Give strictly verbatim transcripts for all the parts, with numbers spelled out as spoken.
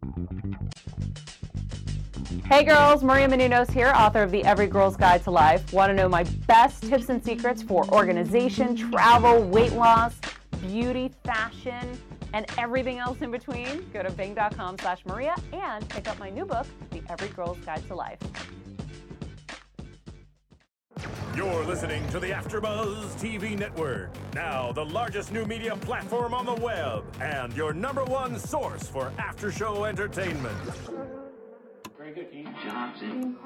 Hey girls, Maria Menounos here, author of the Every Girl's Guide to Life. Want to know my best tips and secrets for organization, travel, weight loss, beauty, fashion, and everything else in between? Go to bing.com slash Maria and pick up my new book, The Every Girl's Guide to Life. You're listening to the AfterBuzz T V Network, now the largest new media platform on the web, and your number one source for after-show entertainment. Very good, Keith Johnson.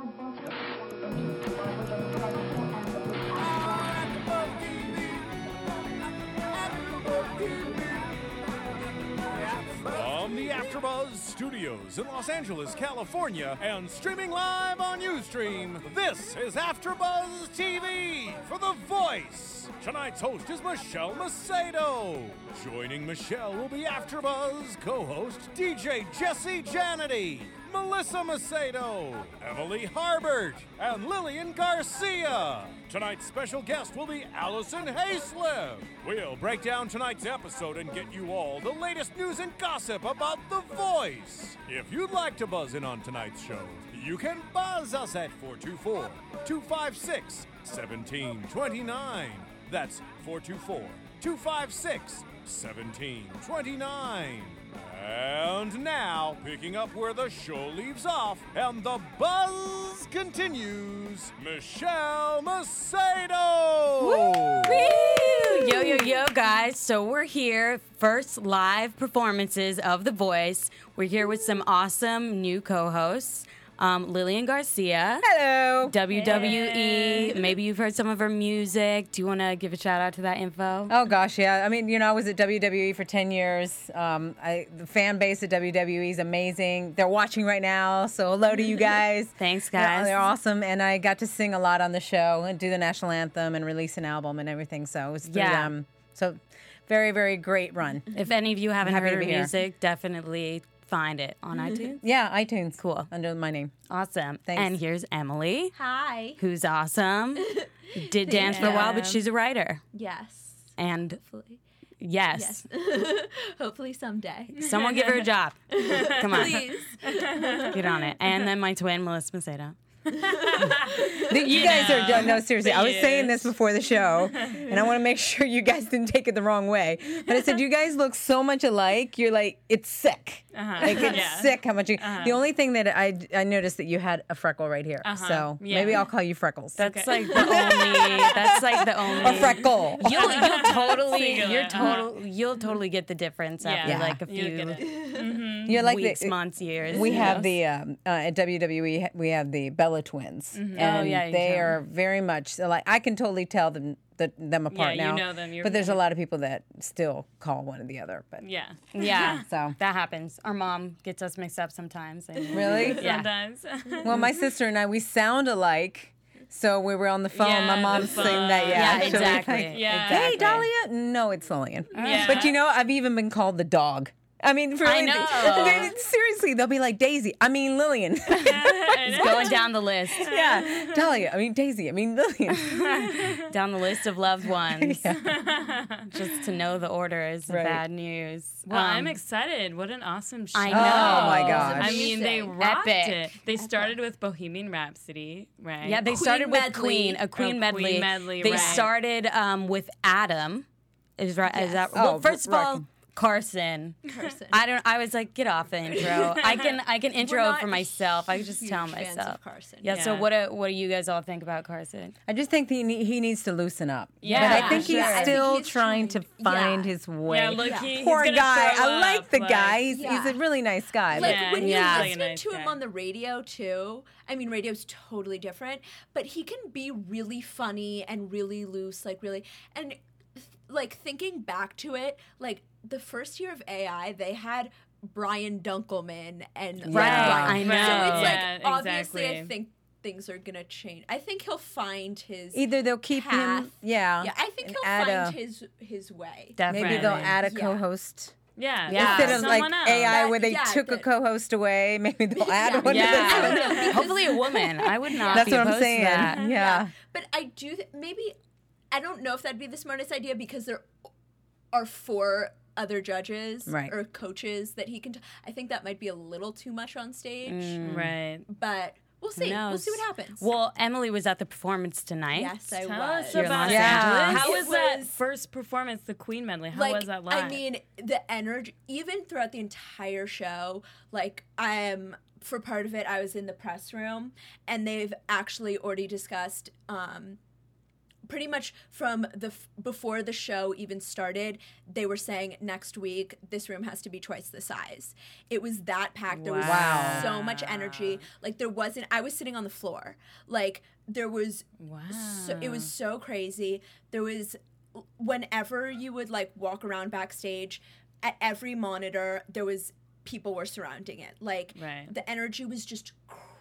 From the AfterBuzz Studios in Los Angeles, California, and streaming live on Ustream, this is AfterBuzz T V for The Voice. Tonight's host is Michelle Macedo. Joining Michelle will be AfterBuzz co-host D J Jesse Janity, Melissa Macedo, Emily Harbert, and Lillian Garcia. Tonight's special guest will be Allison Hayslip. We'll break down tonight's episode and get you all the latest news and gossip about The Voice. If you'd like to buzz in on tonight's show, you can buzz us at four two four, two five six, one seven two nine. That's four two four, two five six, one seven two nine. And now, picking up where the show leaves off and the buzz continues, Michelle Macedo! Woo! Yo, yo, yo, guys. So we're here, first live performances of The Voice. We're here with some awesome new co-hosts. Um, Lillian Garcia. Hello. W W E. Hey. Maybe you've heard some of her music. Do you want to give a shout out to that info? Oh, gosh, yeah. I mean, you know, I was at W W E for ten years. Um, I, the fan base at W W E is amazing. They're watching right now, so hello to you guys. Thanks, They're, guys. they're awesome, and I got to sing a lot on the show and do the national anthem and release an album and everything, so it was through Yeah. them. So very, very great run. If any of you haven't Happy to heard her be here. music, definitely find it on iTunes. Yeah, iTunes. Cool. Under my name. Awesome. Thanks. And here's Emily, Hi. who's awesome. Did dance for a while, but she's a writer. Yes. And Hopefully. yes, Yes. Hopefully someday. someone give her a job. Come on. Please. Get on it. And then my twin, Melissa Macedo. The- you guys are no seriously. I was saying this before the show, and I want to make sure you guys didn't take it the wrong way. But I said you guys look so much alike. You're like it's sick. Uh-huh. Like it's Yeah. sick how much you. Uh-huh. The only thing that I I noticed that you had a freckle right here. Uh-huh. So Yeah. maybe I'll call you Freckles. That's like the only. That's like the only. a freckle. You'll you'll totally Singular, you're uh-huh. total you'll totally get the difference after Yeah. like a You'll few get it. You're like weeks, the, months, years. We you have know? the um, uh, at W W E we have the Bella twins, and Oh, yeah, you they tell are very much like I can totally tell them the, them apart Yeah, you now. know them, you're- but there's a lot of people that still call one or the other. But Yeah. yeah. So. that happens. Our mom gets us mixed up sometimes. And Really? Yeah. Sometimes. Well, my sister and I, we sound alike. So we were on the phone. Yeah, my the mom's saying that, phone. yeah. Yeah, she'll be exactly. like, Yeah. Hey, Exactly. Dahlia. No, it's Lillian. Yeah. But you know, I've even been called the dog. I mean, for I really- know. they- seriously, they'll be like Daisy. I mean Lillian. It's going down the list. yeah, Dahlia. I mean Daisy. I mean Lillian. Down the list of loved ones. Just to know the order is Right. bad news. Well, Um, I'm excited. What an awesome show. I Oh my know. gosh. I mean, they Amazing. rocked Epic. it. They started with Bohemian Rhapsody, right? Yeah, they Queen started with medley. Queen, a Oh, Queen Queen medley. medley, They right. started um, with Adam. Is right? Is that Yes. well? Oh, first of right. all, Carson. Carson. I don't. I was like, get off the intro. I can. I can intro not for myself. I can just huge tell fans of myself. Carson. Yeah, So Yeah. what? Do, what do you guys all think about Carson? I just think that he, ne- he needs to loosen up. Yeah, but I think sure. he's I think still he's trying, trying- to find yeah. his way. Yeah, look, Yeah. he, he's Poor gonna guy. throw I like up, the guy. He's, Yeah. he's a really nice guy. Like Yeah, when you yeah. listen Like a nice to guy. him on the radio too, I mean radio's totally different, but he can be really funny and really loose, like really and th- like thinking back to it, like the first year of A I, they had Brian Dunkelman and like, Right, Brian. I know. So it's Yeah, like obviously I exactly. think things are gonna change. I think he'll find his Either they'll keep path. him, yeah. Yeah, I think and he'll add find a- his his way. Definitely. Maybe they'll add a Yeah. co-host. Yeah, Yeah. Instead of like someone else. A I That- where they yeah, took a that- co-host away, maybe they'll add Yeah. one to Yeah. this I one. don't know. because- Hopefully a woman. I would not. That's be what I'm opposed to saying. that. Yeah. But I do th- maybe I don't know if that'd be the smartest idea because there are four other judges Right. or coaches that he can. T- I think that might be a little too much on stage, Mm. Right. but we'll see. We'll knows? see what happens. Well, Emily was at the performance tonight. yes, I Tell was. us You're in about Los it. Angeles? How It was that was- first performance, the Queen medley? How like, was that live? I mean, the energy, even throughout the entire show, like, I am, for part of it, I was in the press room, and they've actually already discussed, um, pretty much from the f- before the show even started, they were saying next week this room has to be twice the size. It was that packed. There was Wow. so much energy. Like, there wasn't. I was sitting on the floor. Like, there was. wow. So, it was so crazy. There was, whenever you would like walk around backstage, at every monitor there was people were surrounding it. Like, Right. the energy was just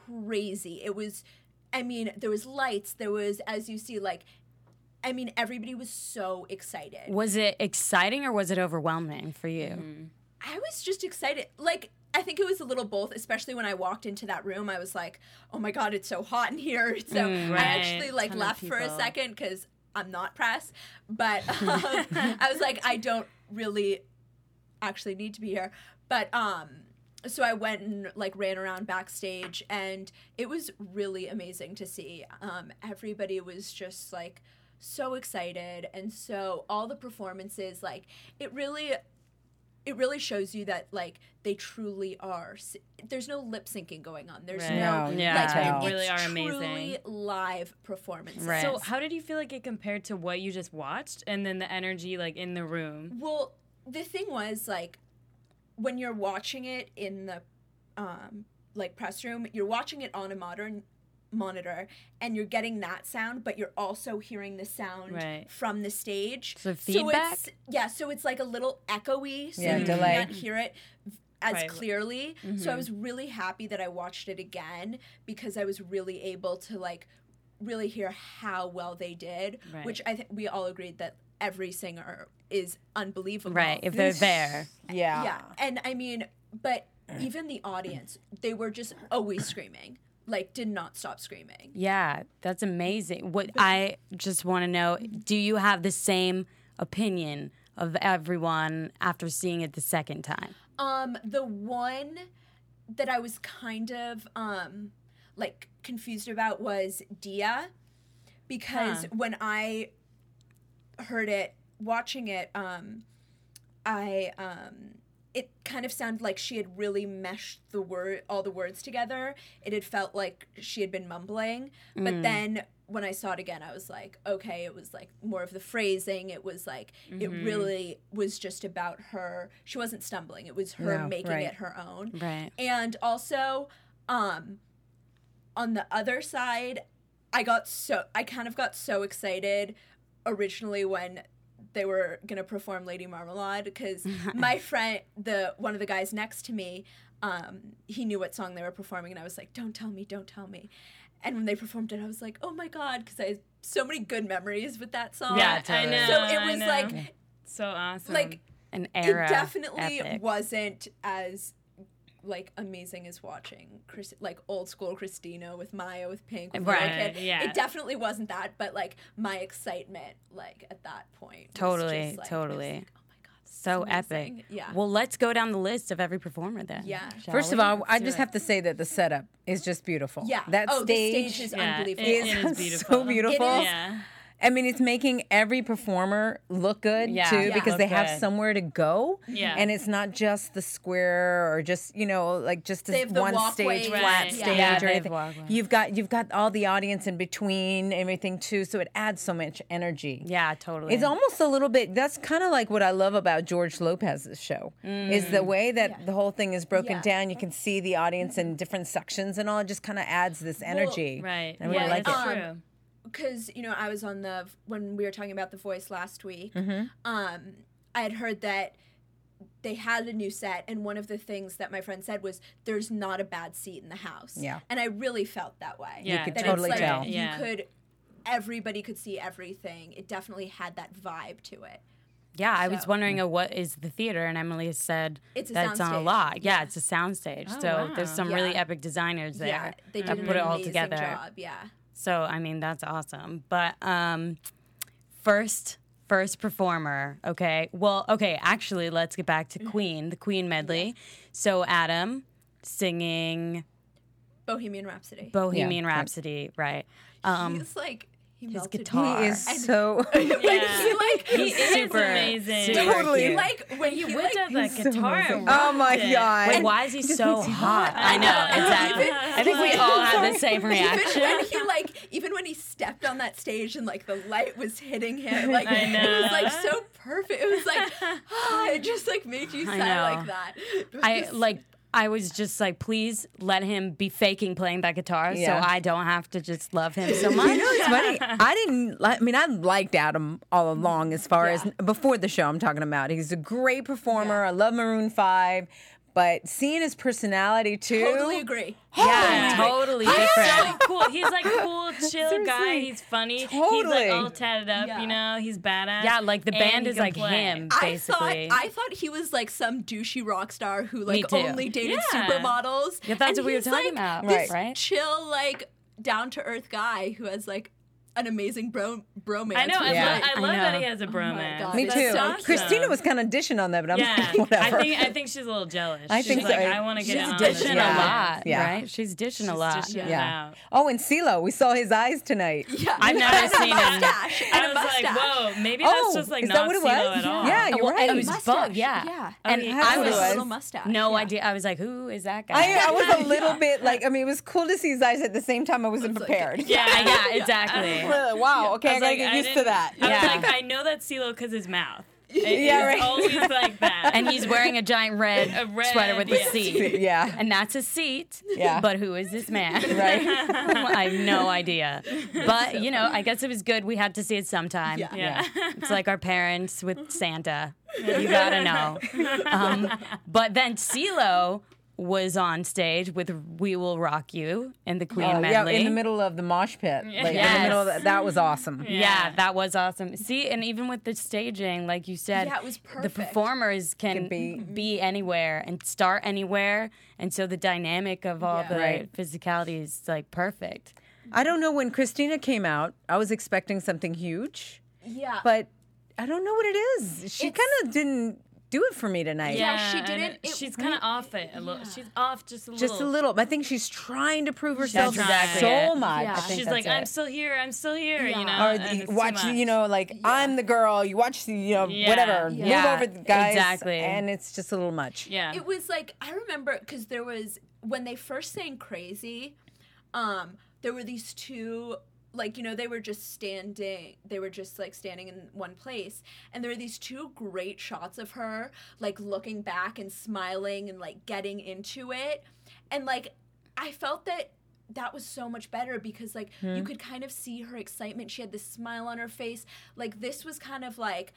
crazy. It was, I mean, there was lights. There was, as you see, like, I mean, everybody was so excited. Was it exciting or was it overwhelming for you? Mm-hmm. I was just excited. Like, I think it was a little both, especially when I walked into that room. I was like, oh my God, it's so hot in here. So Mm, I right. actually like Ton of left for a people. second because I'm not press. But um, I was like, I don't really actually need to be here. But um, so I went and like ran around backstage, and it was really amazing to see. Um, everybody was just like so excited, and so all the performances, like, it really it really shows you that like they truly are s- there's no lip syncing going on. There's Right. no No, Yeah, like they it's really are truly amazing. live performances. Right. So how did you feel like it compared to what you just watched and then the energy like in the room? Well, the thing was, like, when you're watching it in the um like press room, you're watching it on a modern monitor and you're getting that sound, but you're also hearing the sound Right. from the stage. So feedback? it's, yeah, so it's like a little echoey, so Yeah, you delay. can't hear it as Right. clearly. So I Mm-hmm. was really happy that I watched it again because I was really able to like really hear how well they did, Right. which I think we all agreed that every singer is unbelievable. Right, if they're there. Yeah. Yeah, and I mean, but even the audience, they were just always screaming, like, did not stop screaming. Yeah, that's amazing. What I just want to know, do you have the same opinion of everyone after seeing it the second time? Um, the one that I was kind of um like confused about was Dia, because Huh. when I heard it, watching it, um, I um. It kind of sounded like she had really meshed the word, all the words together. It had felt like she had been mumbling, but then when I saw it again, I was like, okay, it was like more of the phrasing. It was like it really was just about her. She wasn't stumbling. It was her No, making right. it her own. Right. And also, um, on the other side, I got so I kind of got so excited originally when they were gonna perform Lady Marmalade, because my friend, the one of the guys next to me, um, he knew what song they were performing, and I was like, "Don't tell me, don't tell me." And when they performed it, I was like, "Oh my God," because I have so many good memories with that song. Yeah, I totally. know. So it I was know. like, so awesome. like An era. it definitely epic. wasn't as like amazing as watching Chris, like old school Christina with Maya with Pink with Right, Little Kid. yeah. It definitely wasn't that, but like my excitement, like at that point, was Totally, just, like, totally. I was like, oh my God, this is So amazing. epic. Yeah. Well, let's go down the list of every performer then. Yeah. shall First of we? all, I Let's do just it. have to say that the setup is just beautiful. Yeah. That oh, stage, the stage is Yeah, unbelievable. it is is beautiful. so beautiful. It is. yeah. I mean, it's making every performer look good Yeah, too, yeah. because Look they have good. somewhere to go. Yeah. And it's not just the square or just, you know, like just They this have the one walkway. stage, Right. flat Yeah. stage Yeah, or they have anything. walkway. You've got you've got all the audience in between, everything too, so it adds so much energy. Yeah, totally. It's almost a little bit. That's kind of like what I love about George Lopez's show is the way that Yeah. the whole thing is broken Yeah. down. You can see the audience in different sections and all. It just kind of adds this energy. Right. I really yeah, like that's it. true. Um, because you know I was on the when we were talking about The Voice last week. Mm-hmm. Um, I had heard that they had a new set, and one of the things that my friend said was, "There's not a bad seat in the house." Yeah. and I really felt that way. Yeah, could that totally it's like tell. You Yeah. could, everybody could see everything. It definitely had that vibe to it. Yeah, I was So- wondering uh, what is the theater, and Emily said It's a that's on a soundstage. lot. Yeah, it's a soundstage. Oh, so there's wow. some really Yeah. epic designers there Yeah, they that did put an it all amazing together. job. Yeah. So I mean, that's awesome. But um, first first performer, okay? Well, okay, actually, let's get back to Queen, the Queen medley. So Adam singing Bohemian Rhapsody. Bohemian Yeah. Rhapsody, right? Um, He's like he his melted guitar. He me. is And- so. like, he like He is super amazing. super Totally. cute. like when he He like whipped out that so guitar. amazing. and Oh my rocked it. god! Wait, why is he so hot? I know, know. exactly. I think we all had the same Even reaction. when he like, even when he stepped on that stage and like the light was hitting him, like I it know. was like so perfect. It was like, ah, it just like made you I sigh know. like that. It was I just- like. I was just like, please let him be faking playing that guitar, Yeah. so I don't have to just love him so much. You know, it's funny. I didn't. Like, I mean, I liked Adam all along. As far Yeah. as before the show, I'm talking about. He's a great performer. I love Maroon Five, but seeing his personality too. totally agree. Yeah, totally He's different. so cool. He's like cool, chill guy. Seriously. He's funny. He's Totally. like all tatted up, Yeah. you know. He's badass. Yeah, like the And band he is can like play. him, I basically. thought I thought he was like some douchey rock star who like too. only dated Yeah. supermodels. Yeah, that's And what we were he's, talking like, about, this right? chill, like down to earth guy who has like an amazing bro bromance. I know. I, with, Yeah. love, I I love that know. he has a bromance. God. Me That's too. so awesome. Christina was kind of dishing on that, but I'm Yeah, like, whatever. I think I think she's a little jealous. I think she's so. like, I want to get She's in on dishing this. a Yeah. lot, Yeah. right? She's dishing a She's lot. dishing it yeah. out. Oh, and CeeLo, we saw his eyes tonight. yeah, I've never and a seen him. mustache, and I a was like, mustache. whoa, maybe Oh, that's just like is not that what it CeeLo was? at all. Yeah, you're Well, right. it was Mustache, bug, yeah. yeah. And Okay. I That's what it was was. little mustache. no yeah. idea. I was like, who is that guy? I, I was a little bit like, I mean, it was cool to see his eyes at the same time. I wasn't It's like- prepared. Yeah, yeah, exactly. Wow. Okay, I, was gotta like, get I used to didn't- that. I Yeah. was like, I know that's CeeLo because his mouth. It, Yeah, it's right. always like that. And he's wearing a giant red, A red, sweater with a yeah. seat. Yeah. And that's a seat. Yeah. But who is this man? Right. I have no idea. But, you know, I guess it was good. We had to see it sometime. Yeah. Yeah. It's like our parents with Santa. You gotta know. Um, but then CeeLo was on stage with "We Will Rock You" in the Queen Oh, yeah, medley. in the middle of the mosh pit. Like, in the Yes. middle of the, that was awesome. Yeah. Yeah. that was awesome. See, and even with the staging, like you said, Yeah, it was the perfect. performers can, Can be- be anywhere and start anywhere, and so the dynamic of all Yeah. the Right. physicality is like perfect. I don't know, when Christina came out, I was expecting something huge, Yeah, but I don't know what it is. She It's- kind of didn't do it for me tonight. Yeah, she and didn't- it- it- she's kind of off it a little. She's off just a little. Just a little. I think she's trying to prove herself That's exactly so it. much. Yeah. I think She's that's like, it. I'm still here. I'm still here. Yeah. You know. Or and the- it's too watch, much. you know, like I'm the girl. You watch the, you know, Yeah. whatever. Yeah. Move Yeah, over the guys, exactly. and it's just a little much. Yeah. it was like I remember because there was when they first sang "Crazy," um, there were these two. Like, you know, they were just standing, they were just like standing in one place. And there were these two great shots of her, like looking back and smiling and like getting into it. And like, I felt that that was so much better because like you could kind of see her excitement. She had this smile on her face. Like, this was kind of like,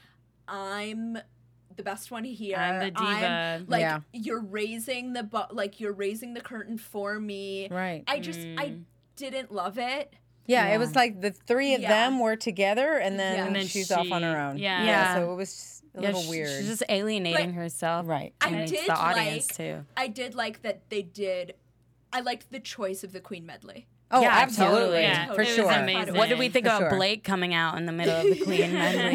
I'm the best one here. I'm the diva. I'm, like, Yeah. you're raising the, bu- like, you're raising the curtain for me. Right. I just, I didn't love it. Yeah, Yeah. it was like the three of Yeah. them were together, and then, Yeah. And then she's off on her she- own. yeah. Yeah. So it was just a Yeah, little sh- weird. She's just alienating But herself. Right. I And it's did the audience like, too. I did like that they did, I liked the choice of the Queen medley. oh, Yeah, absolutely, totally. Yeah, for it was sure. amazing. What did we think For about sure. Blake coming out in the middle of the Queen medley?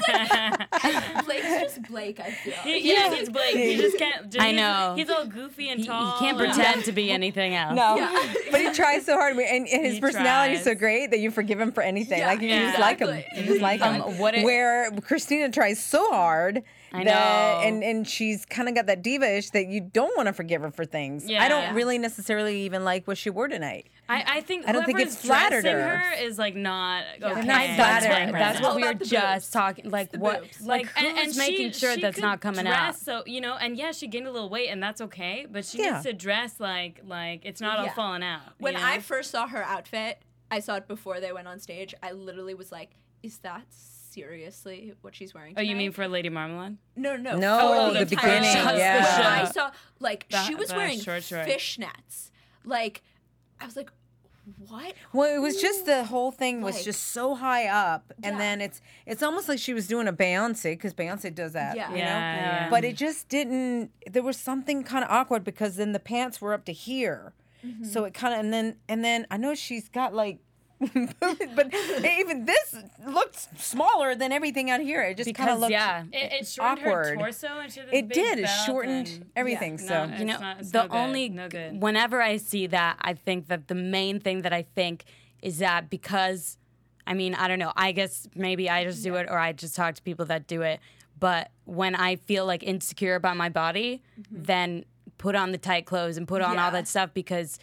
Blake's just Blake, I feel. He- yeah, he's Blake. He just can't. Just, I he's- know. He's, all goofy and He, he tall. can't and- pretend to be anything else. No, Yeah. but he tries so hard, and, and his He personality is so tries. great that you forgive him for anything. Yeah, like you yeah. just like him, exactly. you just like him. Um, what it- Where Christina tries so hard, I that, know. and and she's kind of got that diva-ish that you don't want to forgive her for things. Yeah. I don't Yeah. really necessarily even like what she wore tonight. I, I think I don't think whoever's it's flattered dressing her. her is like not okay. not That's, flattering what, her. that's It's what all we were about the just boobs. talking. Like the what? boobs. Like who's and, and making she, sure she that's could not coming dress out? So you know, and yeah, she gained a little weight, and that's okay. But she Yeah. needs to dress like like it's not all Yeah. falling out. When you know? I first saw her outfit, I saw it before they went on stage. I literally was like, is that seriously what she's wearing oh, you tonight? mean for Lady Marmalade? No, no. No, for the entire beginning, show. yeah. When I saw, like, The- she was the wearing short short. fishnets. Like, I was like, what? Well, it was just the whole thing was Like- just so high up, and Yeah. then it's it's almost like she was doing a Beyonce because Beyonce does that, Yeah. you Yeah, know. yeah. But it just didn't. There was something kind of awkward because then the pants were up to here, Mm-hmm. so it kind of and then and then I know she's got like but even this looked smaller than everything out here. It just kind of Because looked yeah, it, it shortened awkward. her torso and she had this It big did. It belt shortened and- everything. Yeah. so No, You know, It's not- it's the no good. only No good. whenever I see that, I think that the main thing that I think is that because, I mean, I don't know. I guess maybe I just do it, or I just talk to people that do it. But when I feel like insecure about my body, then put on the tight clothes and put on all Yeah. that stuff because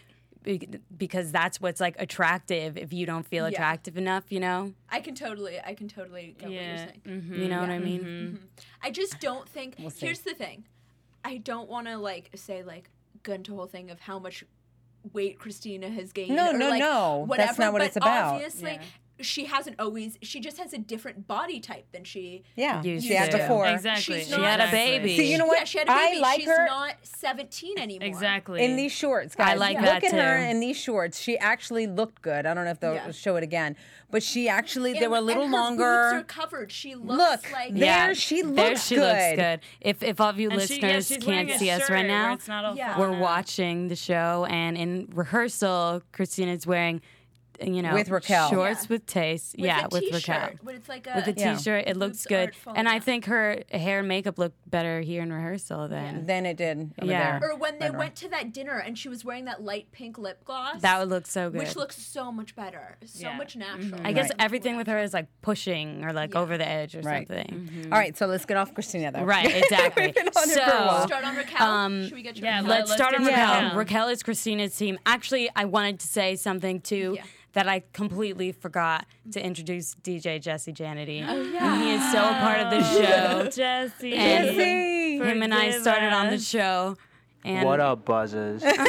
because that's what's like attractive. If you don't feel Yeah. attractive enough, you know, I can totally, I can totally get what you're Yeah. saying. Mhm. you know what I mean. I just don't think. see. Here's the thing, I don't want to like say like go into a whole thing of how much weight Christina has gained. No, or, no, like, no. Whatever, That's not what but it's about. Obviously, Yeah. she hasn't always. She just has a different body type than she. yeah, Used she had to. before. Exactly. She's She had a baby. See, you know what? Yeah, she had a baby. I like She's her not seventeen anymore. Exactly. in these shorts, guys. I like Look that at her too. in these shorts. She actually looked good. I don't know if they'll Yeah. show it again, but she actually they And- were a little and her longer. Boobs are covered. She looks Look, like there she looks there she looks good. good. If if all of you And she- yeah, listeners she's wearing can't a see us shirt right where now, it's not all Yeah. falling we're out. watching the show, and in rehearsal, Christina's wearing, you know, With Raquel. shorts Yeah. with taste. with yeah, a with t-shirt, Raquel. But it's like a With a Yeah. t-shirt, it looks boobs good, aren't falling and I out. think her hair and makeup looked better here in rehearsal than Than it did over Yeah. there. Or when they Better. went to that dinner and she was wearing that light pink lip gloss. that would look so good. Which looks so much better. So Yeah. much natural. I guess Right. everything with her is like pushing or like Yeah. over the edge or Right. something. All right, so let's get off Christina though. Right, exactly. We've been on it for a So- while. Start on Raquel. Um, Should we get your yeah, Raquel? let- Let's let's start on do Raquel. Raquel. Raquel is Christina's team. Actually, I wanted to say something too Yeah. that I completely forgot to introduce D J Jesse Janity. Oh, yeah. He is so a part of the show. Jesse. And Jesse! him and I Forgive started on the us. show. And What up, buzzers? We Have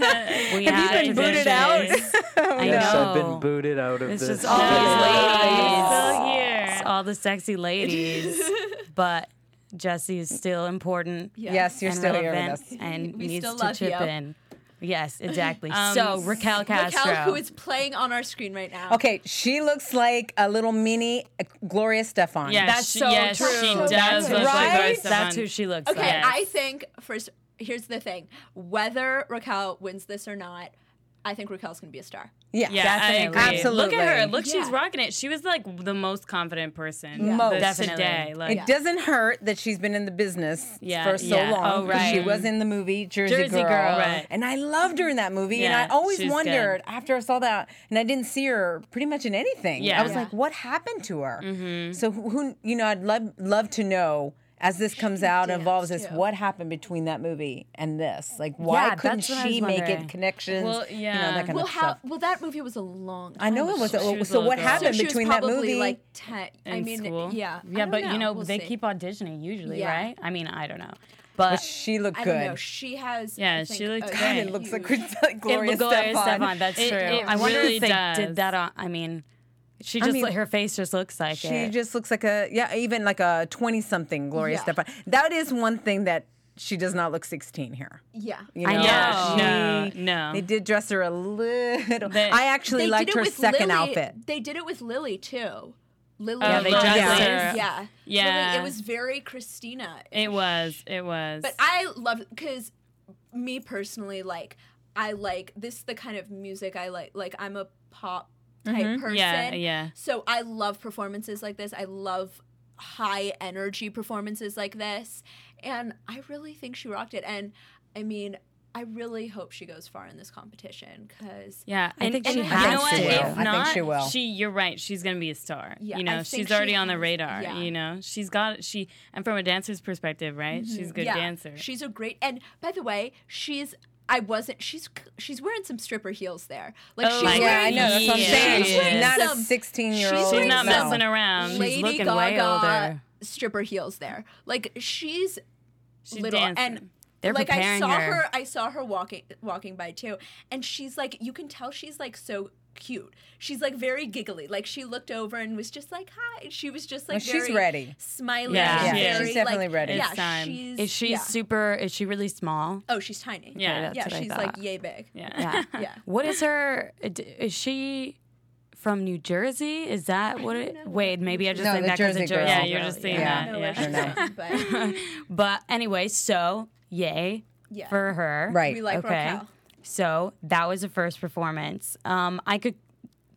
you had been booted out? traditions. I Yes, know. I've been booted out of It's this. just all these ladies. Still here. It's all the sexy ladies. But Jesse is still important. Yeah. Yes, you're and still here relevant with us. and We needs still to love chip you. in. Yes, exactly. Um, so Raquel Castro. Raquel, who is playing on our screen right now. Okay, she looks like a little mini Gloria Stefan. Yeah, That's she, so yes, true. she That's does look right. like Gloria That's Stefan. who she looks Okay, like. Yes. I think first. Here's the thing: whether Raquel wins this or not, I think Raquel's going to be a star. yeah, Yeah, Definitely. I agree. Absolutely. Look at her. Look, she's Yeah. rocking it. She was like the most confident person Yeah. Most. this Definitely. today. Like, It doesn't hurt that she's been in the business Yeah, for so yeah. long. Oh, 'Cause She right. was in the movie Jersey, Jersey Girl. Girl. Right. And I loved her in that movie. and Yeah, I always she's wondered good. after I saw that, and I didn't see her pretty much in anything. Yeah. I was Yeah. like, what happened to her? Mm-hmm. So who, who- you know, I'd love love to know as this comes out and danced, evolves this, too. what happened between that movie and this? Like, why Yeah, couldn't that's what I was she make wondering. it connections? Well, You know, yeah. that kind Well, of how? stuff. Well, that movie was a long. I know time it was. ago. She was a so little what girl. So happened she was between that probably movie? like ten. I In mean, school. yeah. Yeah, I but don't you know, We'll they see. keep auditioning usually, Yeah. right? I mean, I don't know. But But she looked I good. don't know. She has. Yeah, I she think, looked a great. It looks like, huge- like Gloria it, Gloria Stefan. Stefan, that's It- true. it I wonder really if they does. did that on, I mean, she I just, mean, like, her face just looks like She it. just looks like a yeah, even like a twenty-something Gloria Yeah. Stefan. That is one thing that she does not look sixteen here. Yeah. You I know, know. she- No, no. They did dress her a little. They- I actually They liked did it her with second Lily. outfit. They did it with Lily too. Lily. Oh, they Lily- dressed yeah. her. Yeah. Yeah. Lily, it was very Christina. It was. It was. But I love because me personally, like I like this is the kind of music I like. Like I'm a pop type person. Yeah, yeah. So I love performances like this. I love high energy performances like this, and I really think she rocked it. And I mean, I really hope she goes far in this competition because yeah, I And- think and she you has know what? she to. will. If I think not, she will. She, you're right. She's gonna be a star. Yeah, you know, I think she's she already on the has- radar. yeah. You know, she's got she, and from a dancer's perspective, right? She's a good yeah, dancer. she's a great. And by the way, she's. I wasn't. She's she's wearing some stripper heels there. Like Oh she's my Yeah, wearing. I know. That's what I'm Yeah. saying. She's She's wearing not some- a sixteen-year-old. she's She's wearing not some messing around. She's Lady looking Gaga way older. stripper heels there. Like she's, She's little dancing. and They're like I preparing saw her. her. I saw her walking walking by too, and she's like, you can tell she's like so cute. She's like very giggly. Like she looked over and was just like, hi. She was just like No, she's very ready. smiling. Yeah, and she is. very, She's definitely like, ready. Yeah, It's time. she's. Is she yeah. super, is she really small? Oh, she's tiny. Yeah, that's yeah, what I she's thought. like yay big. yeah. Yeah. Yeah. What is her, is she from New Jersey? Is that what it, wait, maybe I just No, think the that because Jersey of Jersey. girl. Yeah, Girl. you're just saying Yeah. that. No, Yeah. I should know. say, but But anyway, so yay yeah, for her. Right. we like Okay. Raquel. So that was the first performance. Um, I could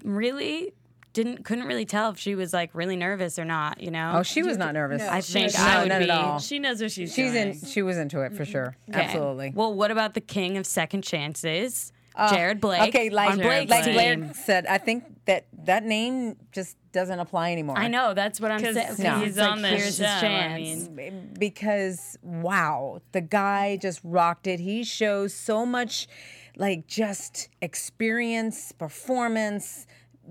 really didn't couldn't really tell if she was like really nervous or not. You know? Oh, she was not nervous. I think No, I would not be. at all. She knows what she's, She's doing. in. She was into it for sure. Okay. Absolutely. Well, what about the king of second chances, Jared Blake? Okay, like on Jared Blake's like Blake. team. Blair said, I think that that name just doesn't apply anymore. I know that's what I'm 'Cause saying. No. he's It's like, on the here's show, his I chance. mean. Because wow, the guy just rocked it. He shows so much, like just experience, performance.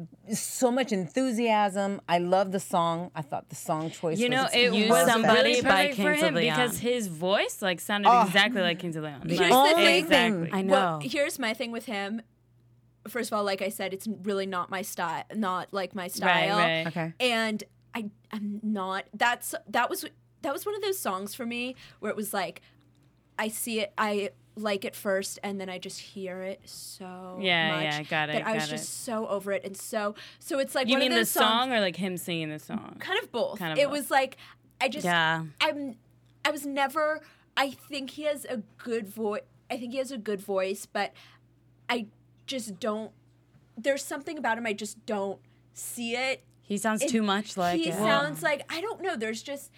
So much enthusiasm. I love the song. I thought the song choice You know, was it Use was Somebody really by perfect Kings for of him Leon. because his voice like sounded Oh. exactly like Kings of Leon. Here's Like, the only thing. exactly. I know. Well, here's my thing with him. First of all, like I said, it's really not my style, not like my style. right. Okay. And I, I'm not. That's that was that was one of those songs for me where it was like, I see it, I like it first, and then I just hear it so Yeah, much yeah, got it, that I was got just it. so over it, and so so it's like You one mean of the those songs, song or like him singing the song? kind of both. Kind of it both. was like I just Yeah. I'm I was never. I think he has a good voice. I think he has a good voice, but I just don't. There's something about him I just don't see it. He sounds It- too much like he it. sounds like I don't know. There's just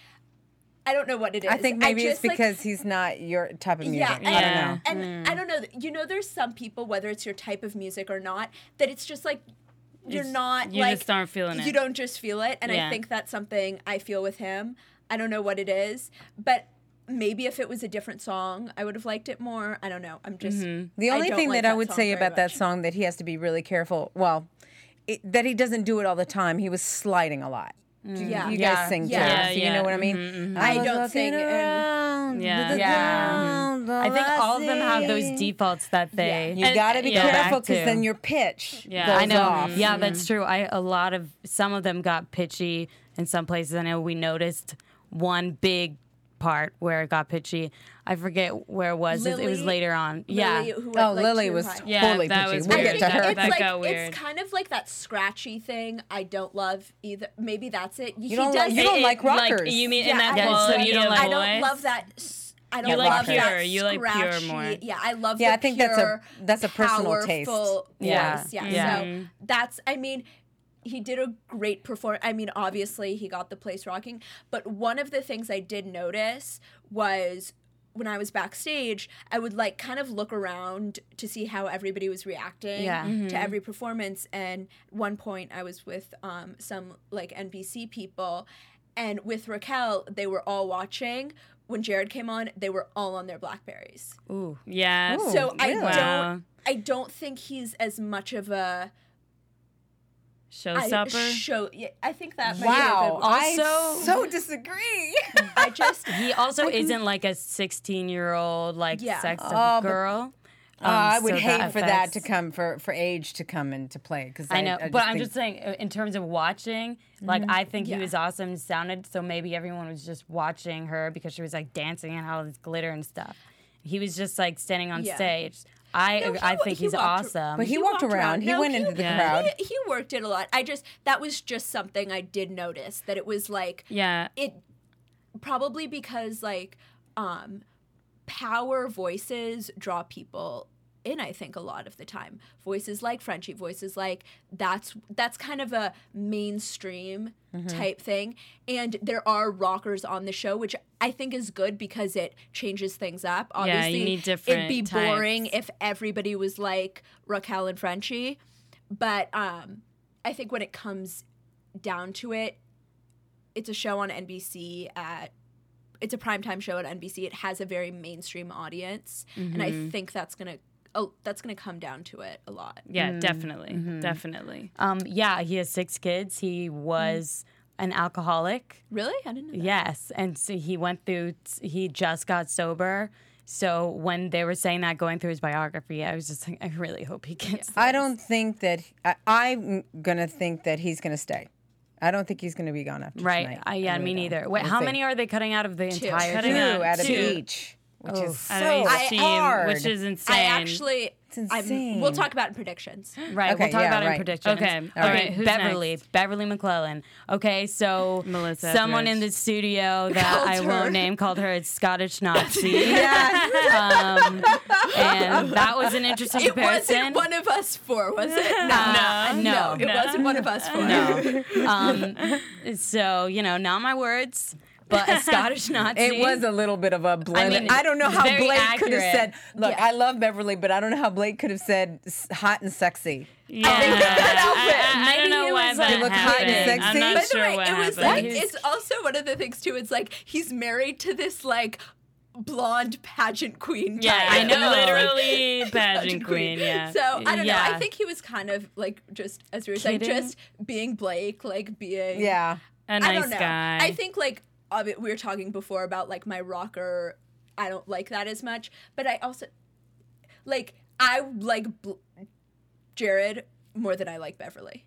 I don't know what it is. I think maybe it's just, like- because he's not your type of music. yeah, and, I don't know. and I don't know. You know, there's some people, whether it's your type of music or not, that it's just like you're It's- not you like just aren't feeling it. You don't just feel it, and Yeah. I think that's something I feel with him. I don't know what it is, but maybe if it was a different song, I would have liked it more. I don't know. I'm just The I only don't thing like that I that would song say very about that much. song that he has to be really careful. Well, it, that he doesn't do it all the time. He was sliding a lot. Do you, Yeah. you Yeah. guys sing Yeah. too, Yeah, so you yeah. know what I mean. Mhm, I was don't walking sing, and- around Yeah. the Yeah. ground, I think all of them have those see. defaults that they. You And- got to be yeah. careful Back to. because then your pitch Yeah. goes I know. off. Yeah, that's true. I a lot of some of them got pitchy in some places. I know we noticed one big part where it got pitchy. I forget where it was. It- it was Lily- later on. Lily, yeah. who went, Oh, like, Lily too was high. Yeah, totally that pitchy. was We'll I weird. get think to her. it's That like got weird. it's kind of like that scratchy thing. I don't love either. Maybe that's it. He don't does like- you it- don't it- like rockers. Like, you mean Yeah, in that I don't- quality so you don't of like I don't voice? love that. s- I don't You love like that pure. You like pure scratchy- more. Yeah, I love. Yeah, the I think that's a- pure, that's a personal taste. powerful Yeah. voice. Yeah, Yeah. so that's. I mean, he did a great performance. I mean, obviously he got the place rocking. But one of the things I did notice was when I was backstage, I would like kind of look around to see how everybody was reacting Yeah. to every performance. And at one point, I was with um, some like N B C people, and with Raquel, they were all watching. When Jared came on, they were all on their Blackberries. Ooh. Yeah. Ooh. So I really? don't, Wow. I don't think he's as much of a I, Showstopper. show. Yeah, I think that might Wow, be a good one. I Also- so disagree. I just He also isn't like a sixteen-year-old like Yeah. sex Oh, but- girl. Uh, I would so hate that for that affects- to come for for age to come into play because I know, I, but I'm think- just saying, uh, in terms of watching, like I think Yeah. he was awesome and sounded. So maybe everyone was just watching her because she was like dancing and all this glitter and stuff. He was just like standing on Yeah. stage. I No, he I wa- think he he's walked- awesome. But he walked around. He went into the Yeah. crowd. He, he worked it a lot. I just that was just something I did notice that it was like Yeah. it probably because like um power voices draw people in, I think, a lot of the time. Voices like Frenchie, voices like that's that's kind of a mainstream type thing. And there are rockers on the show, which I think is good because it changes things up. Yeah, you Obviously, need it'd different be types. boring if everybody was like Raquel and Frenchie. But um I think when it comes down to it, it's a show on N B C at it's a primetime show at N B C. It has a very mainstream audience, and I think that's gonna oh that's gonna come down to it a lot. Yeah, definitely. Definitely. um, yeah, he has six kids. He was an alcoholic. Really, I didn't know that. Yes, and so he went through. He just got sober. So when they were saying that going through his biography, I was just like, I really hope he gets. I don't think that I, I'm gonna think that he's gonna stay. I don't think he's gonna be gone after Right? tonight. I, yeah, really me don't. neither. Wait, We'll how see. many are they cutting out of the entire? Cutting Two show? out out of two. each. which is so I think I- she- hard. which is insane. I actually, It's I'm, insane. we'll talk about in predictions. Right, Okay, we'll talk yeah, about it in right. predictions. Okay, all okay. right, who's Beverly, next? Beverly McClellan. Okay, so Melissa someone Etheridge. in the studio that Called I her. won't name called her a Scottish Nazi. Yes. um, and that was an interesting It comparison. wasn't one of us four, was it? No, no, it no. wasn't one of us four. No. um, so, you know, not my words, but a Scottish Nazi. It was a little bit of a blend. I, mean, don't know it's how very Blake could have accurate. said, look, I love Beverly, but I don't know how Blake could have said s- hot and sexy. Yeah. that I, I don't Maybe know it why was that like- You look hot and happened. sexy? I'm not By the sure way, what it was happened. like it's also one of the things too. It's like he's married to this like blonde pageant queen. Yeah, type. I know. Like, Literally pageant queen, yeah. So I don't know. Yeah. I think he was kind of like just as we were saying, Kidding? just being Blake, like being Yeah. A I nice don't know. guy. I think like obvi- we were talking before about like my rocker. I don't like that as much, but I also like I like Bl- Jared more than I like Beverly.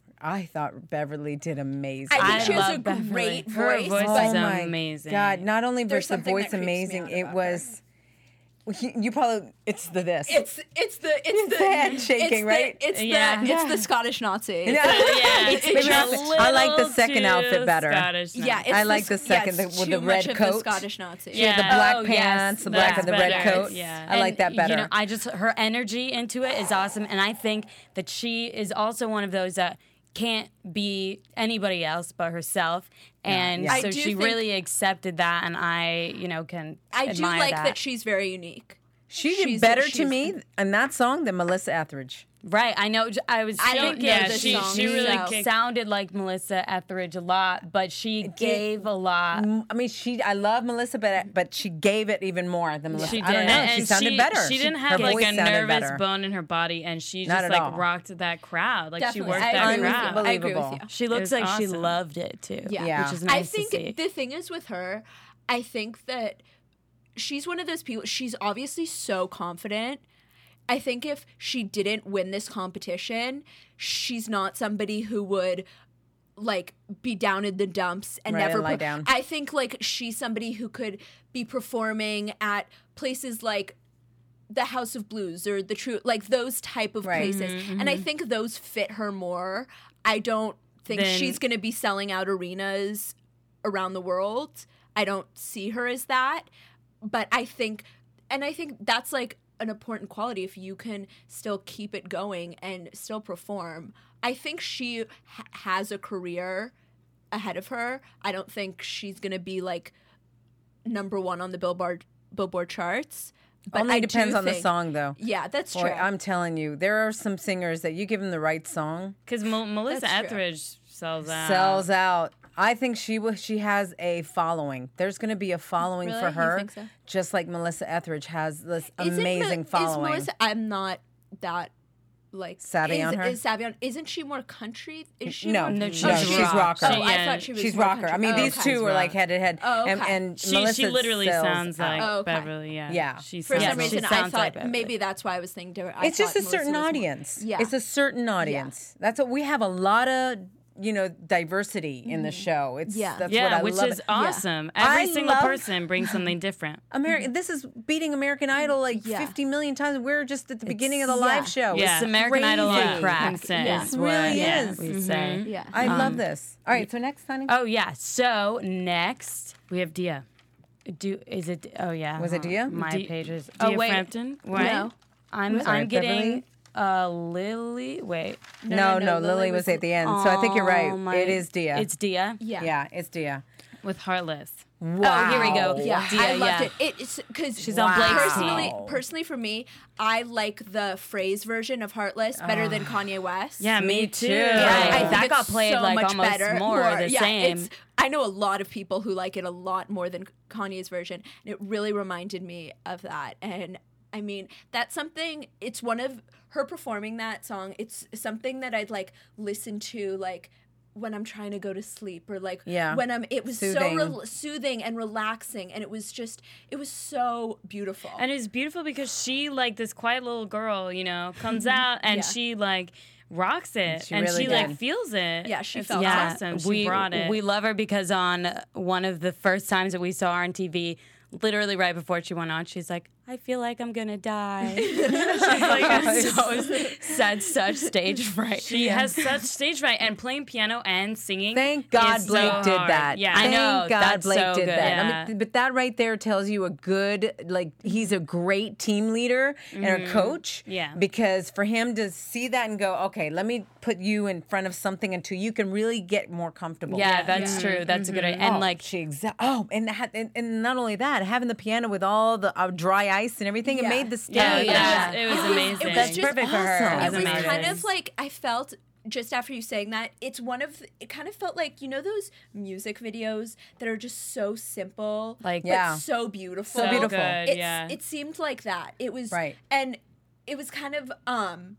I thought Beverly did amazing. I think I she has a love Beverly. great Her voice. voice but is oh my amazing. God, not only There's was the something that voice creeps me amazing, out it about was. You, you probably it's the this. It's it's the it's the hand shaking, it's right? The, it's Yeah. the it's the Scottish Nazi. Yeah. yeah, It's Maybe just- not- I like the little second too outfit better. Scottish now. Yeah, it's I like the s- second, yeah, the- it's with too the red much of the coat. Scottish Nazi. She had the Yeah. black Oh, yes, pants, the black that's and the red better. coat. Yeah. I like that And, better. You know, I just her energy into it is awesome, and I think that she is also one of those that can't be anybody else but herself, and Yeah. I so do she think- really accepted that, and I, you know, can I do admire like that. that. she's very unique. she did she's- better to she's- me in that song than Melissa Etheridge. Right, I know. I was. I don't thinking know Yeah, this she- song. she really so- kicked- sounded like Melissa Etheridge a lot, but she gave a lot. Mm, I mean, she. I love Melissa, but but she gave it even more than Melissa. She I don't did. know. And she sounded better. She didn't her have like voice a sounded nervous better. bone in her body, and she Not just at like all. rocked that crowd. Like Definitely. she worked I that agree with crowd. you. I agree with Unbelievable. you. She looks was like she awesome. loved it too. Yeah. Yeah. which is I nice think to see. the thing is with her, I think that she's one of those people. She's obviously so confident. I think if she didn't win this competition, she's not somebody who would like be down in the dumps and Right, never and lie per- down. I think like she's somebody who could be performing at places like the House of Blues or the True, like those type of Right. places. And I think those fit her more. I don't think Then- she's going to be selling out arenas around the world. I don't see her as that. But I think, and I think that's like an important quality if you can still keep it going and still perform. I think she ha- has a career ahead of her. I don't think she's going to be like number one on the Billboard Billboard charts. But Only I depends do on the think- song, though. Yeah, that's Boy, true. I'm telling you, there are some singers that you give them the right song, Because Melissa That's true. Etheridge sells out. sells out. I think she will. She has a following. There's going to be a following Really? for You her, think so? just like Melissa Etheridge has this Isn't Me- amazing is following. Melissa, I'm not that like Savvy is, on her? Is savvy on? Isn't she more country? Is she no, more, no, No, she's, she's she's rock. rocker. Oh, She- I yeah, thought she was. she's more rocker. I country. mean, Oh, these okay. two are like head to head. Oh, And, okay. and She, Melissa she literally sells sounds like out. Oh, okay. Beverly. Yeah. Yeah. She For sounds some Yeah, reason, she I sounds thought like Beverly. maybe that's why I was thinking. different. I It's just thought a certain Melissa was more- audience. Yeah. It's a certain audience. That's what we have a lot of, you know, diversity in the show. It's Yeah. that's yeah, what I which love. is it. awesome. I Every single love- person brings something different. American. This is beating American Idol like Yeah. fifty million times. We're just at the beginning of the yeah. live show. Yeah. It's American Idol crazy. on crack. Insane. Yeah. Is It what really is. we say. Yeah. I love this. All right, so next, honey. Oh yeah. So next We have Dia. do is it? Oh yeah. Was it Dia? My Di- page is. Dia Oh wait. Frampton? Wait. No. I'm Sorry, I'm getting Beverly? uh Lily. Wait. no, no, no, no, Lily Lily was was- at the end. So I think you're right. Oh, my- It is Dia. It's Dia. Yeah. yeah, it's Dia. With Heartless. Wow. Oh, here we go. Yeah, Dia, I loved yeah. it. it. It's because She's on Blake's personally, team. personally for me, I like the phrase version of Heartless better than Kanye West. Yeah, me, Me too. too. Yeah, Right. I think That it's got played, so like, much almost better, more the yeah, same. It's, I know a lot of people who like it a lot more than Kanye's version. And it really reminded me of that. And I mean, that's something. It's one of her performing that song. It's something that I'd like listen to like when I'm trying to go to sleep or like Yeah. when I'm. It was Soothing. so rel soothing and relaxing, and it was just it was so beautiful. And it's beautiful because she, like this quiet little girl, you know, comes out and Yeah. she like rocks it She and really she did. like feels it. Yeah, she it's felt it. awesome. She we brought it. we love her because on one of the first times that we saw her on T V, literally right before she went on, she's like, I feel like I'm gonna die. She's like, so, said such stage fright. She has such stage fright, and playing piano and singing. Thank God is Blake so did hard. that. Yeah, I Thank know, God that's Blake so did good. that. Yeah. I mean, but that right there tells you a good, like, he's a great team leader and a coach. Yeah. Because for him to see that and go, okay, let me put you in front of something until you can really get more comfortable. Yeah, that's true. That's a good idea. And oh, like, she exa- oh, and, ha- and and not only that, having the piano with all the uh, dry ice and everything, it Yeah. made the stage. Yeah, Yeah. it was, it was It was- amazing. it was That's just perfect for her. It It awesome. was was amazing. kind of like I felt just after you saying that, it's one of the- it kind of felt like, you know, those music videos that are just so simple, Like- but Yeah. so beautiful. So beautiful. Good, It's, yeah. It seemed like that. It was Right. and it was kind of um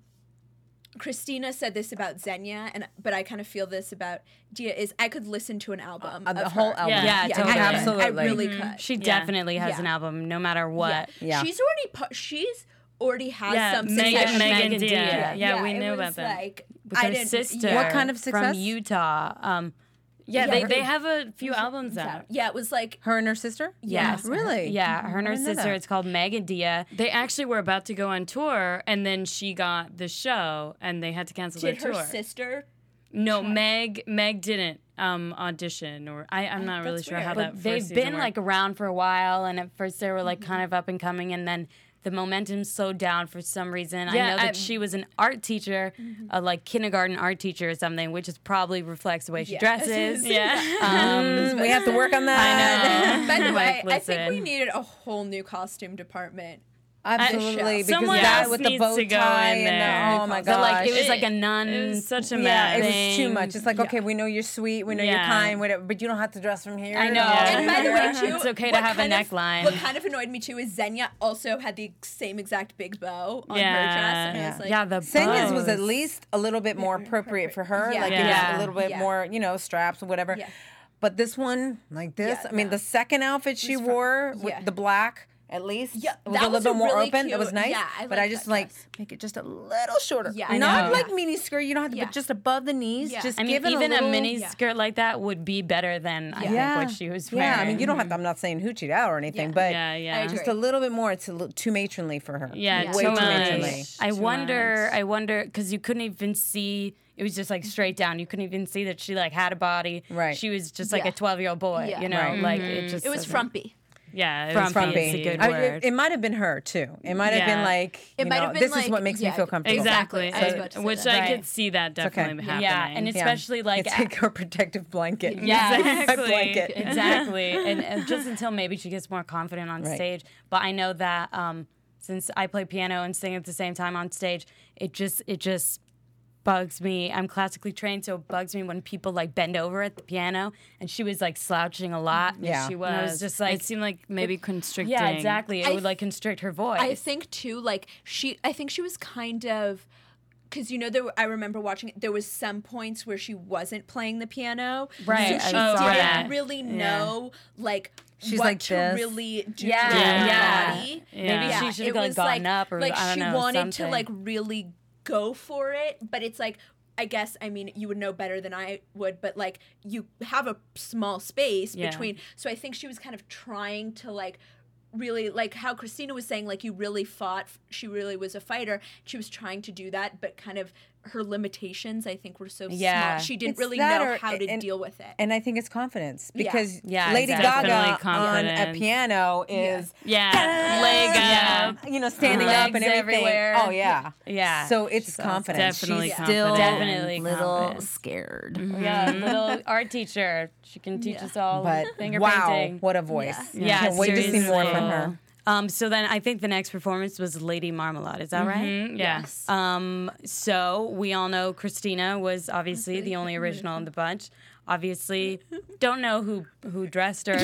Christina said this about Xenia, and but I kind of feel this about Dia. Is I could listen to an album, Uh, the of whole her. album. Yeah, totally. I, Absolutely. I really could. she Yeah. definitely has Yeah. an album, no matter what. Yeah. She's already pu- she's already has Yeah, some Megan- success. Megan Megan Dia. Dia. Yeah, we it knew was about that. Like, With I her didn't, sister. Yeah. What kind of success? From Utah. Um, yeah, Yeah, they, they- they have a few albums out. Yeah, it was like Her and her sister? yes. Really? Yeah, her and her I didn't know sister. that. It's called Megan Dia. They actually were about to go on tour, and then she got the show, and they had to cancel did their her tour. sister. No, Meg Meg didn't um, audition, or I, I'm not really that's sure how weird. that. But first they've season been worked. like around for a while, and at first they were like Mm-hmm. kind of up and coming, and then the momentum slowed down for some reason. I Yeah, know that I- she was an art teacher, Mm-hmm. a like kindergarten art teacher or something, which is probably reflects the way she Yeah. dresses. yeah. Mm, we have to work on that. By the way, Like, I think we listen. needed a whole new costume department. Absolutely. Because Someone that else with the needs bow to go tie in and there. the, oh my But gosh. like it was It- like a nun. It was such a mess. yeah, it was thing. too much. It's like, okay, we know you're sweet, we know you're Yeah. kind, whatever, but you don't have to dress from here. I to know. there. And by the way, too, It's okay to what have a kind of- neckline. What kind of annoyed me too is Xenia also had the same exact big bow on her Yeah. dress, and I Yeah. was like, yeah, the Senya's was at bows. least a little bit more appropriate for her. Yeah. Like it Yeah. was a little bit Yeah. more, you know, straps or whatever. Yeah. But this one, like this, Yeah, I mean, no. the second outfit she was fr- wore with yeah. the black, at least, Yeah, it was that a little was bit a more really open. It was cute- nice. yeah, I but I like just that like dress. make it just a little shorter. Yeah, I not know. like mini skirt. You don't have to, Yeah. but just above the knees. Yeah. Just I mean, give it even a little. mini Yeah. skirt like that would be better than I yeah. think what she was wearing. Yeah, I mean, you don't have to. I'm not saying hoochie out or anything, Yeah. but Yeah, yeah. I agree. just a little bit more. It's a little too matronly for her. Yeah, way too too much. matronly. I Too wonder. much. I wonder because you couldn't even see. It was just like straight down. You couldn't even see that she like had a body. Right. She was just like Yeah. a twelve year old boy. Yeah. You know, Right. like it just. it was doesn't- frumpy. Yeah, it was Frumpy. fancy. It's a good I- word. it, it might have been her too. It might have been Yeah. like, It you might know, have been this like- is what makes yeah, me feel comfortable. Exactly, I was about to say which that. I Right. could see that definitely happening. Yeah, and Yeah. especially like it's like her protective blanket. Yeah, My exactly. blanket. exactly, and, and just until maybe she gets more confident on Right. stage. But I know that um, since I play piano and sing at the same time on stage, it just it just bugs me. I'm classically trained, so it bugs me when people like bend over at the piano. And she was like slouching a lot. and Yeah. she was. And And I was just like, it seemed like maybe constricting. yeah, exactly. It I would like constrict her voice. I think too, like she, I think she was kind of, because you know, there. were- I remember watching it. There was some points where she wasn't playing the piano, Right, So I she saw didn't that. really know, like. She's what like to this. really do Yeah, with her yeah. body. Yeah. Maybe she Yeah, should it have like was gotten like, up or like I don't she know, wanted something. to like really go for it, but it's like I guess I mean you would know better than I would, but like you have a small space Yeah. between. So I think she was kind of trying to like really like how Christina was saying like you really fought. She really was a fighter. She was trying to do that, but kind of her limitations I think were so Yeah. small. She didn't It's really that know or- how to and- deal with it. And I think it's confidence Yeah. because Yeah, Lady exactly. Gaga Definitely on a confidence. piano is Yeah, leg Yeah. up. you know, standing Legs up and everything. everywhere. Oh yeah, Yeah. So it's confidence. Definitely She's confident. still Definitely little confident. scared. yeah, little art teacher. She can teach Yeah. us all But finger wow, painting. what a voice! Yeah, Can't wait to see more seriously. from her. Um, so then I think the next performance was Lady Marmalade. Is that right? Mm, yeah. Yes. Um, so we all know Christina was obviously the only original in the bunch. Obviously, don't know who who dressed her.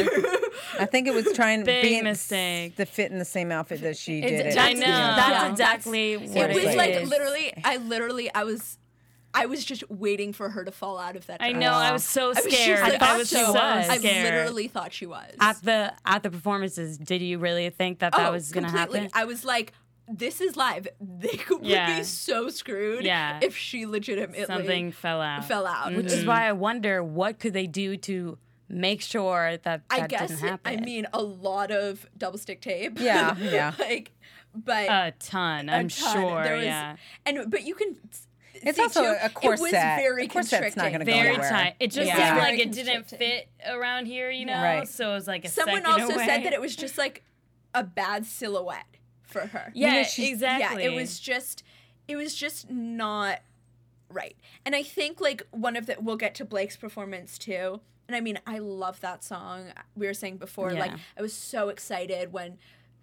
I think it was trying to Big be in mistake. to fit in the same outfit that she It's- did. it. that's, I know. that's Yeah. exactly what it it, was is. like is. literally I literally I was I was just waiting for her to fall out of that I dress. know. I was so I was just scared. like, I was she so was. I scared. literally thought she was. at the at the performances. Did you really think that that oh, was going to completely. happen? I was like, this is live. They could Yeah. be so screwed Yeah. if she legitimately Something fell out. fell out. Which is why I wonder what could they do to make sure that that I guess didn't it- happen. I mean a lot of double stick tape. Yeah, yeah. like, but A ton, a I'm ton. sure. There was, yeah. and but you can. It's see, also too, a corset. It was very A corset's not constricting. gonna go Very anywhere. tight. It just Yeah. seemed Very like it didn't constricting. fit around here, you know? Right. So it was like a Someone second also away. said that it was just like a bad silhouette for her. Yeah, know, she's- exactly. Yeah, it was just it was just not right. And I think like one of the we'll get to Blake's performance too. And I mean, I love that song. We were saying before, Yeah. like I was so excited when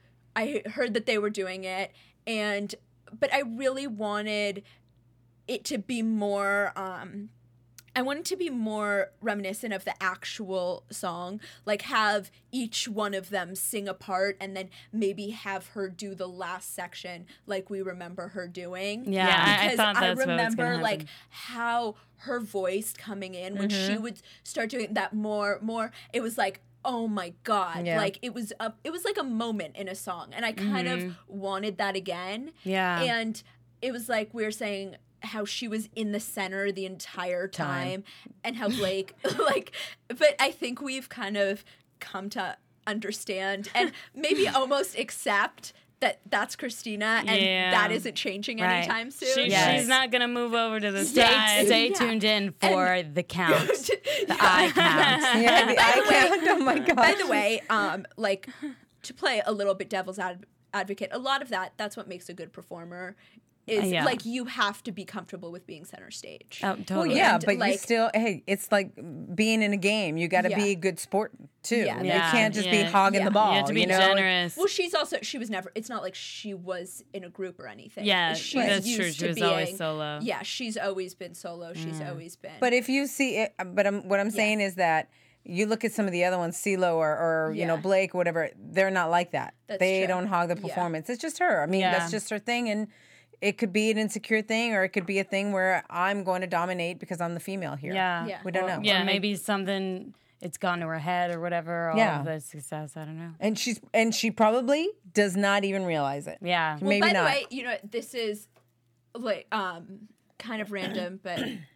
I heard that they were doing it, and but I really wanted it to be more um I wanted to be more reminiscent of the actual song, like have each one of them sing a part and then maybe have her do the last section like we remember her doing. Yeah, I- I because thought that's what was gonna remember like happen. how her voice coming in when she Mm-hmm. would start doing that more more it was like, oh my god, Yeah. like it was a it was like a moment in a song, and I kind of wanted that again. Yeah. And it was like we were saying how she was in the center the entire time, Time. and how Blake like but I think we've kind of come to understand and maybe almost accept that that's Christina and Yeah. that isn't changing Right. anytime soon. She, Yes. She's not going to move over to the Stay, side. stay Yeah. tuned in for the count, the Yeah. eye count. Yeah, the eye count. Oh my god. By the way, um, like to play a little bit devil's ad- advocate, a lot of that that's what makes a good performer. Is Yeah. like you have to be comfortable with being center stage. Oh, totally. Well, yeah, And, but you like- still, hey, it's like being in a game. You got to Yeah. be a good sport too. Yeah. You Yeah, can't just be yeah. hogging Yeah. the ball. You have to be know? generous. Well, she's also she was never. It's not like she was in a group or anything. Yeah, she's that's used true. She to was always being- solo. Yeah, she's always been solo. She's always been. But if you see it, but I'm, what I'm saying is that you look at some of the other ones, CeeLo or, or you know Yeah. Blake, or whatever. They're not like that. That's they true. don't hog the Yeah. performance. It's just her. I mean, Yeah. that's just her thing, and it could be an insecure thing, or it could be a thing where I'm going to dominate because I'm the female here. Yeah. Yeah. we don't Or- know. Yeah. Or maybe something, it's gone to her head or whatever. All Yeah. of the success. I don't know. And she's and she probably does not even realize it. Yeah. well, maybe by not. the way, you know this is like um kind of random, but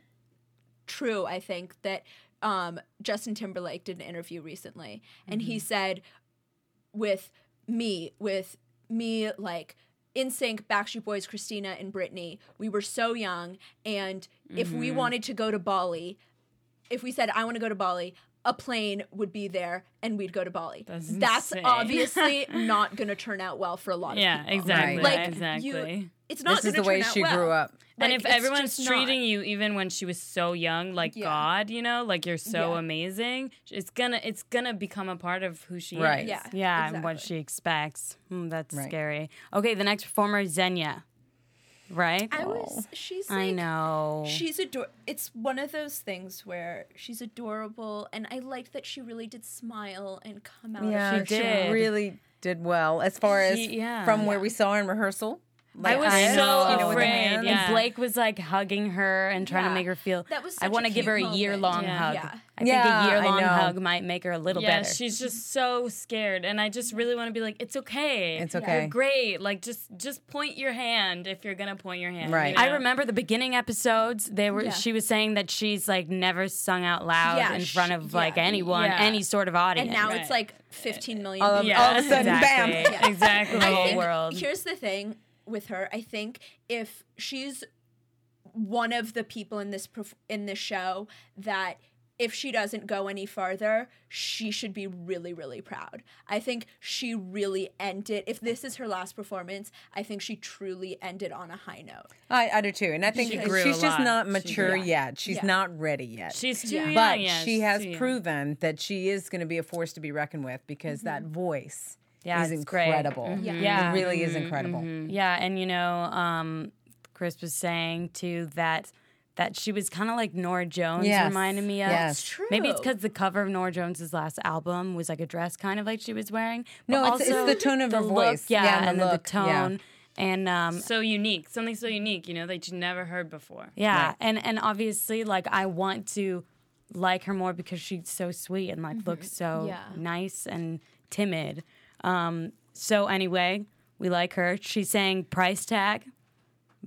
true. I think that um Justin Timberlake did an interview recently, and he said, with me, with me, like. NSYNC, Backstreet Boys, Christina, and Britney, we were so young, and if we wanted to go to Bali, if we said, I want to go to Bali, a plane would be there, and we'd go to Bali. That's That's insane. obviously not going to turn out well for a lot of Yeah, people. exactly. Right. Like, exactly. you, it's not This is going to the way turn out she well. grew up. And Like, if it's everyone's just treating not. you, even when she was so young, like Yeah. God, you know, like you're so Yeah. amazing, it's gonna it's gonna become a part of who she Right. is. Yeah. Yeah, and what exactly. she expects. Hmm, that's Right. scary. Okay, the next performer is Xenia. Right? I was, she's like, I know. She's ador. It's one of those things where she's adorable, and I liked that she really did smile and come out. Yeah, of She her did. really did well as far as She- yeah. from where we saw her in rehearsal. Like I was this, so you know, with the afraid, hands. yeah. And Blake was like hugging her and trying Yeah. to make her feel. That was I such want a to give cute her a moment. year long Yeah. hug. Yeah. I think Yeah, a year I long know. hug might make her a little Yeah, better. she's just so scared, and I just really want to be like, it's okay. It's okay. You're great. Like just just point your hand if you're gonna point your hand. Right. you know? I remember the beginning episodes. They were. Yeah. She was saying that she's like never sung out loud Yeah, in front she- of like yeah. anyone, Yeah. any sort of audience. And now Right. it's like fifteen million. All of- people. all of a sudden, exactly. bam. Yeah. Exactly. The I whole think world. Here's the thing with her. I think if she's one of the people in this perf- in this show that if she doesn't go any farther, she should be really, really proud. I think she really ended. If this is her last performance, I think she truly ended on a high note. I, I do too, and I think She grew she's a just lot. not She mature grew. yet. She's Yeah. not ready yet. She's too Yeah. young. but yeah, she she's has too young. proven that she is going to be a force to be reckoned with because that voice Yeah, is it's great. incredible. Yeah. Yeah. It really is incredible. Yeah, and you know, um, Chris was saying too that that she was kind of like Nora Jones, Yes. reminded me of. Yes. It's true. Maybe it's because the cover of Nora Jones's last album was like a dress kind of like she was wearing. No, But it's- it's also the tone of the her look, voice. yeah, Yeah, and the and then look, the yeah. tone, and um, So unique, something so unique, you know, that you never heard before. yeah, Right. and and obviously, like I want to like her more because she's so sweet and like looks so Yeah. nice and timid. Um, so anyway, we like her. She sang "Price Tag"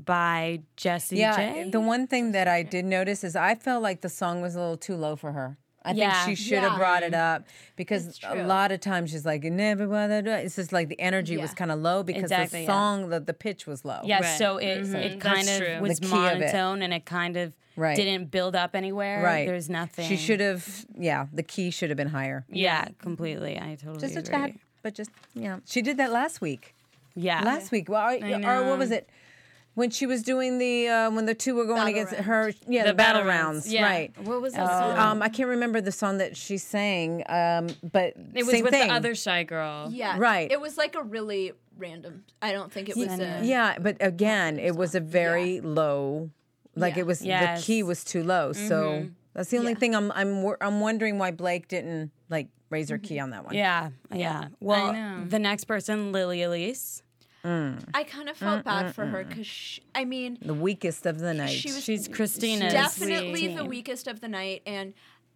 by Jessie Yeah, J. the one thing that I did notice is I felt like the song was a little too low for her. I Yeah. think she should have Yeah. brought it up because It's a true. lot of times she's like, never bother do-" It's just like the energy was Yeah. kind of low because Exactly, the yeah. song, the, the pitch was low. Yeah, Right. so it Mhm. it That's kind of true. was The key of it. monotone and it kind of Right. didn't build up anywhere. Right. There's nothing. She should have, yeah, the key should have been higher. Yeah, completely. I totally Just a agree. tad, but just, yeah. She did that last week. Yeah. Last week. Well, or, or know. what was it? When she was doing the, uh, when the two were going Battle against round. her, yeah, the, The battle, battle rounds. rounds, yeah. Right. What was that song? Um, I can't remember the song that she sang, um, but It was same with thing. the other shy girl. Yeah. Right. It was like a really random. I don't think it was a. Yeah, but again, it was a very low, like Yeah. it was Yes. the key was too low. So that's the only Yeah. thing I'm I'm wor- I'm wondering why Blake didn't like raise her key on that one. Yeah, yeah. Well, know. the next person, Lily Elise. I kind of felt bad for her because I mean, The weakest of the night. she was She's Christina's definitely the team. weakest of the night, and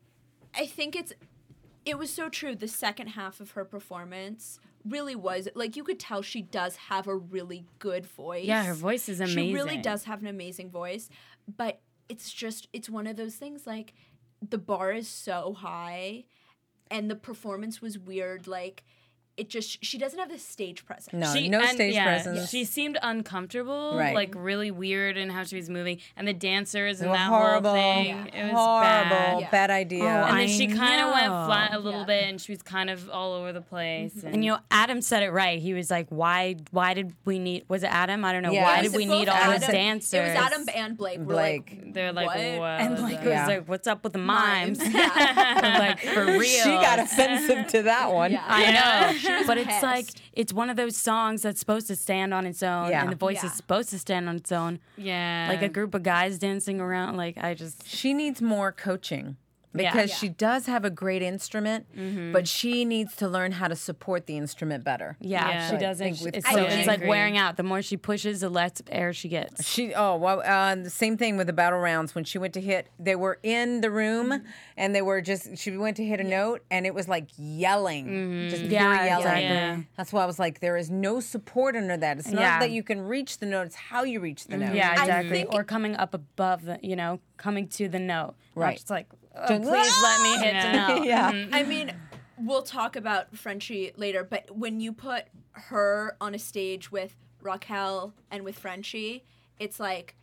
I think it's it was so true. The second half of her performance really was like you could tell she does have a really good voice. Yeah, her voice is amazing. She really does have an amazing voice, but it's just it's one of those things like the bar is so high, and the performance was weird. Like it just she doesn't have the stage presence. no, She- no and, stage yeah, presence. She seemed uncomfortable, Right. like really weird in how she was moving, and the dancers and Well, that horrible, whole thing. It was horrible, bad. bad idea. Oh, And I then she kind of went know. flat a little Yeah. bit, and she was kind of all over the place. And, And you know, Adam said it right. He was like, "Why? Why did we need? Was it Adam? I don't know. Yeah. Why Was did it we both need all Adam- those dancers?" It was Adam and Blake. Were Blake. like, they're like, what? what? And Blake was Yeah. like, "What's up with the mimes?" Mimes. Yeah. like for real. she got offensive to that one. Yeah. I know, She was but it's like pissed. it's one of those songs that's supposed to stand on its own, Yeah. and the voice Yeah. is supposed to stand on its own. yeah. Like a group of guys dancing around. Like I just, She needs more coaching. Yeah. Because Yeah. she does have a great instrument, Mm-hmm. but she needs to learn how to support the instrument better. yeah, Yeah. she I doesn't. think with It's, coaching- so, it's like agree. wearing out. The more she pushes, the less air she gets. She oh well uh, the same thing with the battle rounds when she went to hit they were in the room Mm-hmm. and they were just she went to hit a note and it was like yelling just pure Mm-hmm. Yeah, yelling. exactly. Yeah. That's why I was like there is no support under that. It's not Yeah. that you can reach the note, it's how you reach the note. Yeah, I exactly. think- Or coming up above the, you know, coming to the note. Right. It's like, oh, Just- please let me hit the Yeah. note. yeah. I mean, we'll talk about Frenchie later, but when you put her on a stage with Raquel and with Frenchie, it's like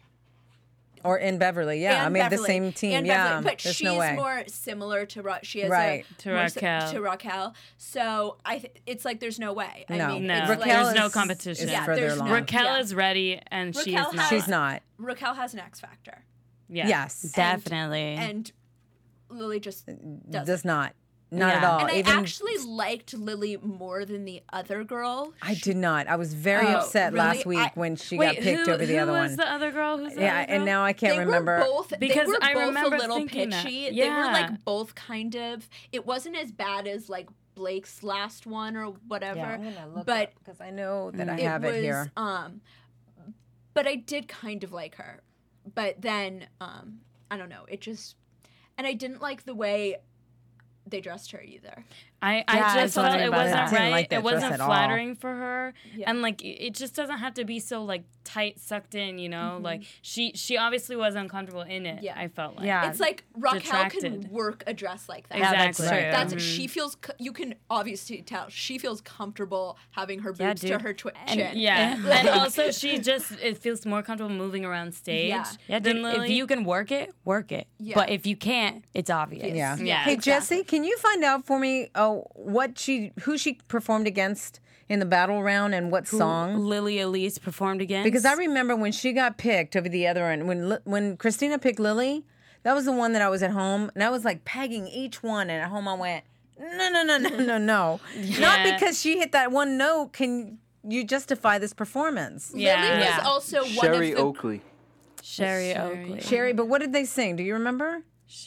Or in Beverly, yeah. I and mean the Beverly, same team, and yeah. Beverly, but There's she's no way. more similar to Ra- she is Right. a, To more si- Raquel. to Raquel. So I, th- it's like there's no way. I No. mean, No. it's Raquel like, There's no is- competition. is Yeah, further there's along. no- Raquel Yeah. is ready, and she Raquel is not. has- She's not. Raquel has an X factor, Yeah. Yes. Definitely. and Lily just doesn't. Does not. Not at Yeah. all. And I Even actually liked Lily more than the other girl. I did not. I was very Oh, upset really? last week I- when she Wait, got picked who, over the who other was one. the other girl? Who's the yeah, other and girl? now I can't they remember. were both Because they were I both remember a little thinking that. pitchy. They were Yeah. like both kind of. It wasn't as bad as like Blake's last one or whatever. Yeah, I'm gonna look but because I know that I it have was, it here. Um, but I did kind of like her. But then um, I don't know. It just and I didn't like the way they dressed her either. I, Yeah, I I just was felt wondering it about wasn't that. I didn't right. like that It dress wasn't at all. flattering for her, Yeah. and like it it just doesn't have to be so like tight, sucked in. You know, Mm-hmm. like she she obviously was uncomfortable in it. Yeah. I felt like. Yeah. It's like Raquel detracted. can work a dress like that. Yeah, that's Exactly. true. That's Mhm. she feels. co- You can obviously tell she feels comfortable having her Yeah, boobs to dude. her twi- And- chin. Yeah, Like- and also she just it feels more comfortable moving around stage. Yeah. Yeah, than dude, Lily. if you can work it, work it. Yeah. But if you can't, it's obvious. Yeah. Yeah, Hey exactly. Jesse, can you find out for me oh what she who she performed against in the battle round and what Who song? Lily Elise performed against. Because I remember when she got picked over the other one, when Li- when Christina picked Lily, that was the one that I was at home and I was like pegging each one, and at home I went, no, no, no, no, no, no, not Yeah. because she hit that one note. Can you justify this performance? Yeah. Lily was Yeah. also one Sherry of the. Oakley. Sherry Sherry. Oakley. Sherry, but what did they sing? Do you remember?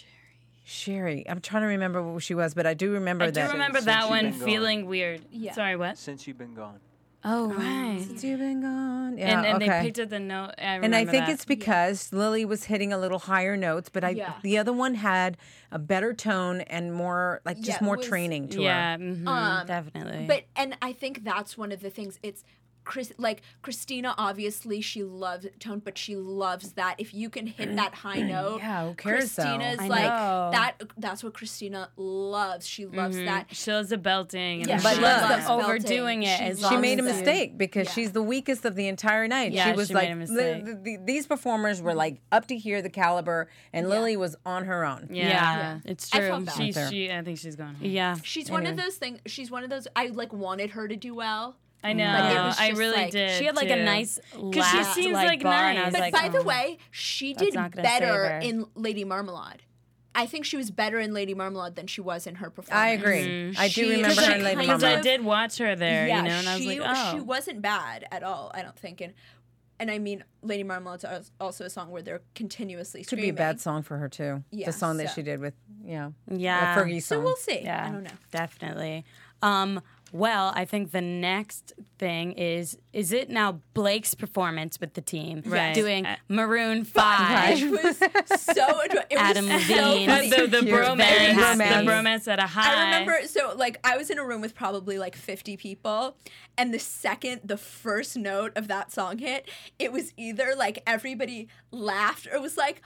Sherry. I'm trying to remember what she was, but I do remember I do that. remember Since that you've one been gone. feeling weird. Yeah. Sorry, what? Since you've been gone. Oh, right. Since you've been gone. Yeah, and and okay. they picked up the note. I And I remember think that. it's because Lily was hitting a little higher notes, but I Yeah. the other one had a better tone and more like just Yeah, more was- training to yeah, her. mhm. Um, Definitely. But and I think that's one of the things. It's Chris, like Christina, obviously she loves tone, but she loves that. If you can hit that high note, Yeah, who cares, though? Christina's I like know. that. That's what Christina loves. She loves that. She loves the belting. And Yeah, the But she look, loves belting. belting. overdoing it. She as She long made a as it- mistake because Yeah. she's the weakest of the entire night. Yeah, she was she like, made a mistake. the- the- these performers were like up to here, the caliber, and Lily was on her own. Yeah, Yeah. it's I true. felt bad. She's, There. she, I think she's going home. Yeah. She's one of those things. She's one of those. I like wanted her to do well. I know. Like, it was I just really like- did. She had like a too. nice Because she last, seems like, like bar, and I nice. was But like, by the oh. way, she That's did not gonna save better her. in Lady Marmalade. I think she was better in Lady Marmalade than she was in her performance. I agree. I do She- remember because her she in Lady kind Because of- I Marmalade. did watch her there, Yeah, you know, and I was she, like, oh. she wasn't bad at all. I don't think, and and I mean, Lady Marmalade's als- also a song where they're continuously Could screaming. be a bad song for her too. Yeah, the song that so- she did with yeah, Yeah. the Fergie So song. we'll see. Yeah, I don't know. Definitely. Um, well, I think the next thing is is it now Blake's performance with the team Right. doing Uh, Maroon Five? It was so adorable. It Adam was so Levine. funny. the, the, the Cute. bromance, Very the happy. bromance at a high. I remember, so like I was in a room with probably like fifty people, and the second the first note of that song hit, it was either like everybody laughed or was like,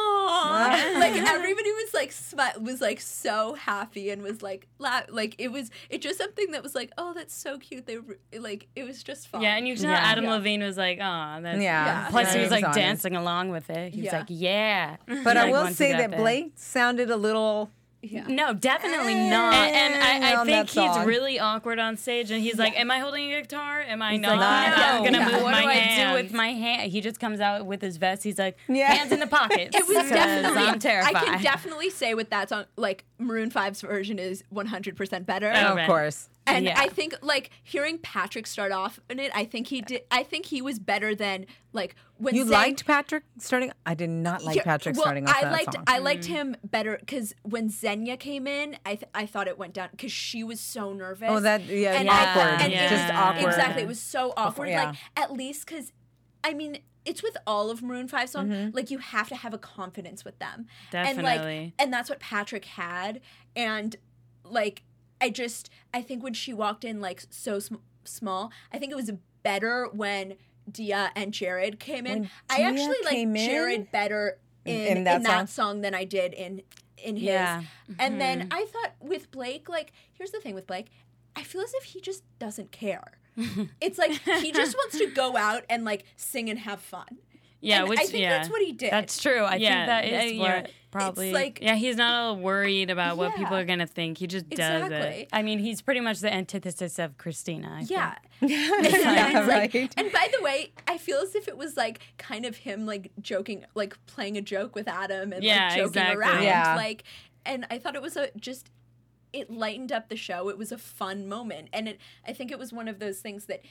"Aww!" Like everybody was like smi- was like so happy and was like la- like it was it just something that was like, "Oh, that's so cute." They were like it was just fun. Yeah, and you can tell Yeah. Adam Yeah. Levine was like, oh, that's Yeah. Yeah. Plus, he Yeah, was like on it. dancing along with it. He was Yeah. like, "Yeah." But I Like, will once say he got that there. Blake sounded a little. yeah. No, definitely Eh. not. And, and I, I on think that he's song. really awkward on stage, and he's like, "Am I holding a guitar? Am I He's not? like, I'm no, gonna move what my do I hands." do with my hand? He just comes out with his vest. He's like, Yeah. hands in the pockets. It was 'cause definitely. I'm terrified. I can definitely say with that song, like Maroon five's version is one hundred percent better. Oh, of right. course. And Yeah. I think like hearing Patrick start off in it, I think he did. I think he was better than like when You Zane- liked Patrick starting? I did not like Yeah, Patrick well, starting off I that liked song. I liked him better because when Xenia came in, I th- I thought it went down because she was so nervous. Oh, that- yeah, and awkward. and Yeah. it Just was, awkward. Exactly, it was so awkward. yeah. Like at least because, I mean. It's with all of Maroon five songs. Mm-hmm. Like you have to have a confidence with them, Definitely. and like, and that's what Patrick had. And like, I just, I think when she walked in like so sm- small, I think it was better when Dia and Jared came in. When I Dia actually like came in? Jared better in, In in, that that, song? song? than I did in in his. Yeah. And then I thought with Blake, like, here's the thing with Blake, I feel as if he just doesn't care. It's like he just wants to go out and like sing and have fun. Yeah, And which I think yeah. that's what he did. That's true. I Yeah, think that is uh, what yeah. probably. like Yeah, he's not all worried about what people Yeah. are gonna think. He just does exactly. it. I mean, he's pretty much the antithesis of Christina. I Yeah. think. And it's like- right. and by the way, I feel as if it was like kind of him like joking, like playing a joke with Adam and Yeah, like joking exactly. around. Yeah. Like, and I thought it was a just, it lightened up the show. It was a fun moment. And it, I think it was one of those things that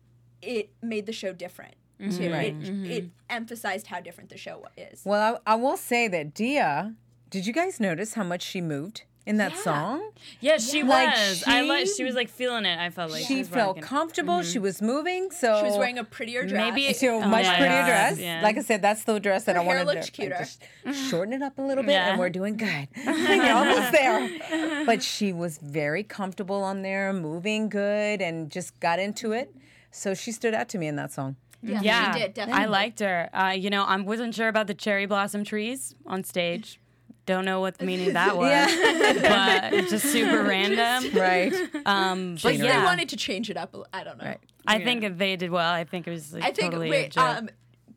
it made the show different too. Right. It, it emphasized how different the show is. Well, I, I will say that Dia, did you guys notice how much she moved in that Yeah. song? Yeah, she Like, was. I like. she- She was like feeling it. I felt like She was felt rocking. comfortable. She was moving. So She was wearing a prettier dress. Maybe- So Oh much my prettier God, dress. yeah. Like I said, that's the dress that Her I hair wanted looked to like, cuter. just shorten it up a little bit, Yeah. and we're doing good. You're almost there. But she was very comfortable on there, moving good, and just got into it. So she stood out to me in that song. yeah, Yeah, she did definitely. I liked her. Uh, you know, I wasn't sure about the cherry blossom trees on stage. Don't know what the meaning of that was, but it's just super random. Right. Um, but Like, yeah, they wanted to change it up. a li- I don't know. Right. I think they did well. I think it was like, I think totally a wait, joke. um,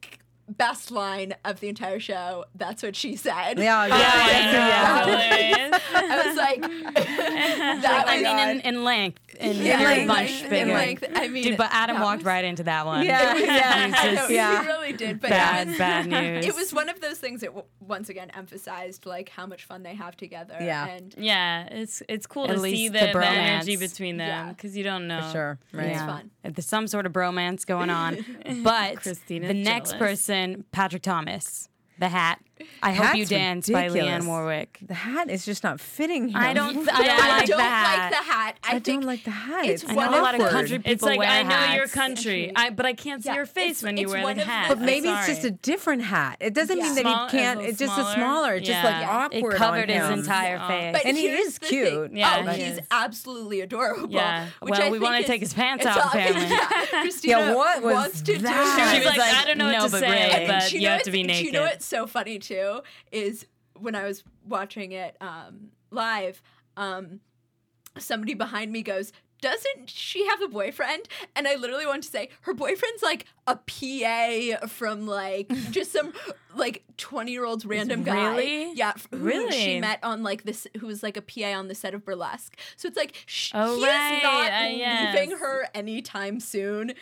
best line of the entire show. That's what she said. Yeah, yeah, Yeah, yeah. hilarious. I was like, that I was mean, in, in length, in, Yeah, in length, much in bigger. length, I mean, Dude, but Adam that walked was- right into that one. Yeah, yeah. I know, Yeah. he really did. But Bad, it was, bad news. It was one of those things that w- once again emphasized like how much fun they have together. Yeah. and Yeah, it's it's cool At to see least the, the the, bromance. energy between them Yeah. because you don't know. For sure. Right. It's Yeah. fun. There's some sort of bromance going on. But Christina's the next jealous. person, Patrick Thomas, the hat. I Hope You Hat's Dance by ridiculous. Leanne Warwick. The hat is just not fitting him. I don't. I Yeah, don't I like don't the like hat. the hat. I, I think don't like the hat. It's It's I one know a of lot of awkward. country people It's like wear I know hats. your country, I but I can't see Yeah, your face it's- when you it's wear one the of the- hat. But I'm maybe it's sorry. just a different hat. It doesn't Yeah. mean that Small- he can't. a little It's just a smaller? smaller. It's just Yeah. like awkward. It covered on his him. entire Yeah. face. But And he here's is the cute. thing. Yeah, oh, he he's is. absolutely adorable. Yeah. which Well, I we think wanna is- take his pants it's off, obvious- apparently. Yeah, Christina Yeah, what was wants to do that? it. She She was was like, like, I don't know no, what to but say, really. but do you know have what- to be do naked. you know what's so funny too is when I was watching it um, live, um, somebody behind me goes, "Doesn't she have a boyfriend?" And I literally want to say, her boyfriend's like a P A from like just some like twenty year old's random guy. Really? Yeah, f- who Really? she met on like this, who was like a P A on the set of Burlesque. So it's like sh- Oh, he right. is not Uh, yes. leaving her anytime soon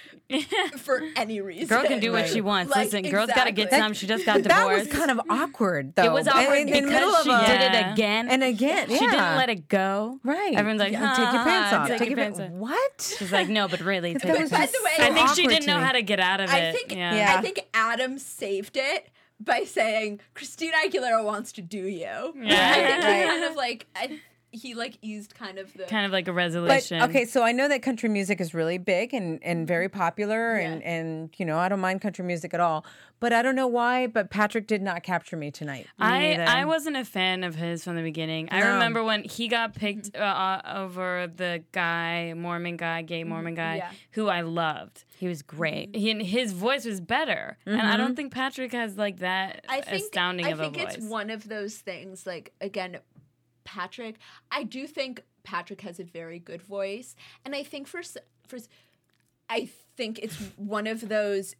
for any reason. Girl can do what Right. she wants. Like, Listen, girl's got to get exactly. some. She just got That divorced. was kind of awkward, though. It was awkward And in the middle because of she a- did it Yeah. again and again. She yeah. didn't let it go. Right. Everyone's like, Yeah, take your pants "Ah, off. take Take your your pants pants off." What? She's like, no, but really, take That your was By pants the way, so I think she awkward didn't to know me. how to get out of I it. think yeah. Yeah. I think Adam saved it by saying Christina Aguilera wants to do you. Yeah. I think he Right. kind of like I, he like eased kind of the kind of like a But resolution. okay, so I know that country music is really big and, and very popular, and, Yeah. and you know I don't mind country music at all. But I don't know why. But Patrick did not capture me tonight. I, neither. I wasn't a fan of his from the beginning. I No. remember when he got picked uh, uh, over the guy, Mormon guy, gay Mormon guy, Yeah. who I loved. He was great. He, and his voice was better, and I don't think Patrick has like that I think astounding I of think a voice. it's one of those things like again Patrick I do think Patrick has a very good voice, and I think for s- for s- I think it's one of those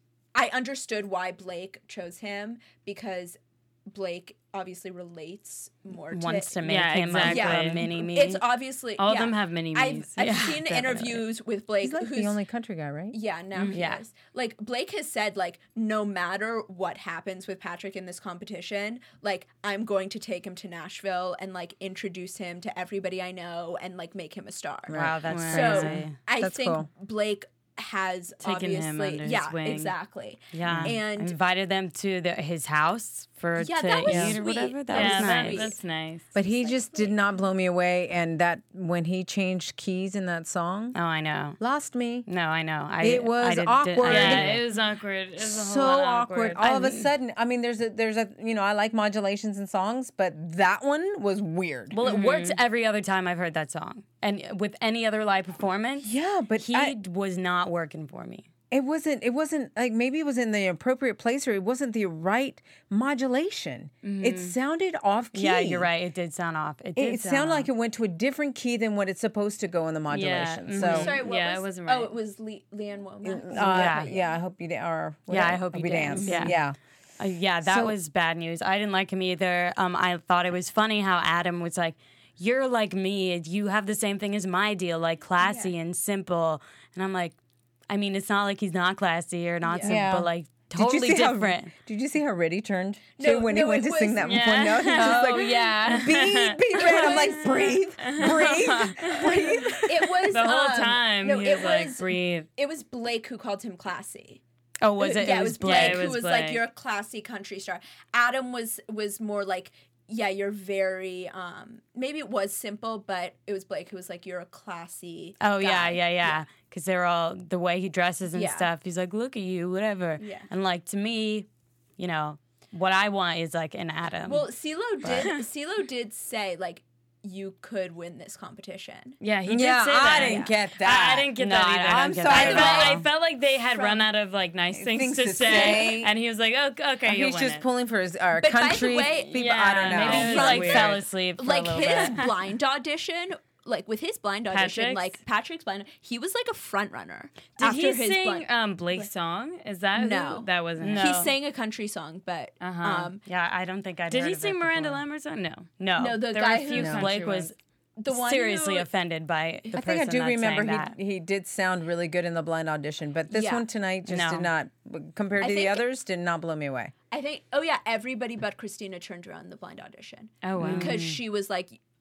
I understood why Blake chose him because Blake obviously relates more to Wants to make Yeah, him exactly. a, a mini me. It's obviously All of yeah. them have mini I've, me's. I've Yeah, seen definitely. interviews with Blake He's like who's the only country guy, right? yeah, now he Yeah. is. Like Blake has said, like no matter what happens with Patrick in this competition, like I'm going to take him to Nashville and like introduce him to everybody I know and like make him a star. Wow, that's Wow. So crazy. I That's think cool. Blake has Taken him obviously under his yeah, wing. exactly. Yeah, And- invited them to the, his house for Yeah, to that was eat or sweet. whatever. That yeah, was that- nice. that's nice. But he just did not blow me away. And that when he changed keys in that song, Oh, I know. lost me. No, I know. I, It was I did, awkward. I Yeah, did- it was awkward. It was a whole So lot awkward. awkward. All of a sudden, I mean, there's a there's a you know I like modulations in songs, but that one was weird. Well, it works every other time I've heard that song, and with any other live performance, Yeah, but he I- was not working for me. It wasn't. It wasn't like maybe it was in the appropriate place or it wasn't the right modulation. It sounded off key. Yeah, you're right. It did sound off. It It, did it sound sounded off. like it went to a different key than what it's supposed to go in the modulation. mhm. So, Sorry, what Yeah, it was, wasn't Oh, right. it was Le- Leanne Womack. uh, Yeah. yeah. I hope you da- or Yeah, I whatever, hope you we dance. dance. Yeah. yeah. Uh, yeah, that So- was bad news. I didn't like him either. Um, I thought it was funny how Adam was like, "You're like me. You have the same thing as my deal, like classy and simple." And I'm like, I mean, it's not like he's not classy or not simple, Yeah. but like Did you totally see how- different. did you see how red he turned No, to when no, he went it to sing was- that Yeah. one note? He was just Oh like, yeah. be, be red. I'm like, breathe, breathe, breathe. It was The whole um, time No, he it was like, was breathe. it was Blake who called him classy. Oh, was it? Yeah, it was Blake, Yeah, it who was was like, Blake. "You're a classy country star." Adam was was more like, "Yeah, you're very." Um, maybe it was simple, but it was Blake who was like, "You're a classy." Oh yeah, guy." yeah, yeah. Because they're all the way he dresses and Yeah. stuff. He's like, look at you, whatever. Yeah. And like to me, you know, what I want is like an Adam. Well, CeeLo did. CeeLo did say like, "You could win this competition." Yeah, he did Yeah, say I that. didn't get I, that. I didn't get No, that I- either. I don't I'm get sorry. that I at felt, all. I felt like they had From- run out of like nice things, Things to, to say, say. and he was like, "Oh, okay, you'll He's win just it." pulling for his our But by the country way- people. Yeah, I don't know. maybe it was From like weird. fell asleep for Like a little his bit. blind audition. Like with his blind audition, Patrick's? like Patrick's blind, he was like a front runner. Did after he his sing blind- um, Blake's song? Is that who- No. that wasn't? No. it. He sang a country song, but Uh-huh. um, yeah, I don't think I Did heard he of it sing Miranda before. Lamar's song? No. No, No, the there guy were a who- few. No. Blake was the one seriously who, offended by the I person think I do that remember sang that. he he did sound really good in the blind audition, but this Yeah. one tonight just No. did not, compared I to the think- others, did not blow me away. I think. Oh yeah, everybody but Christina turned around the blind audition. Oh wow. Because she was like,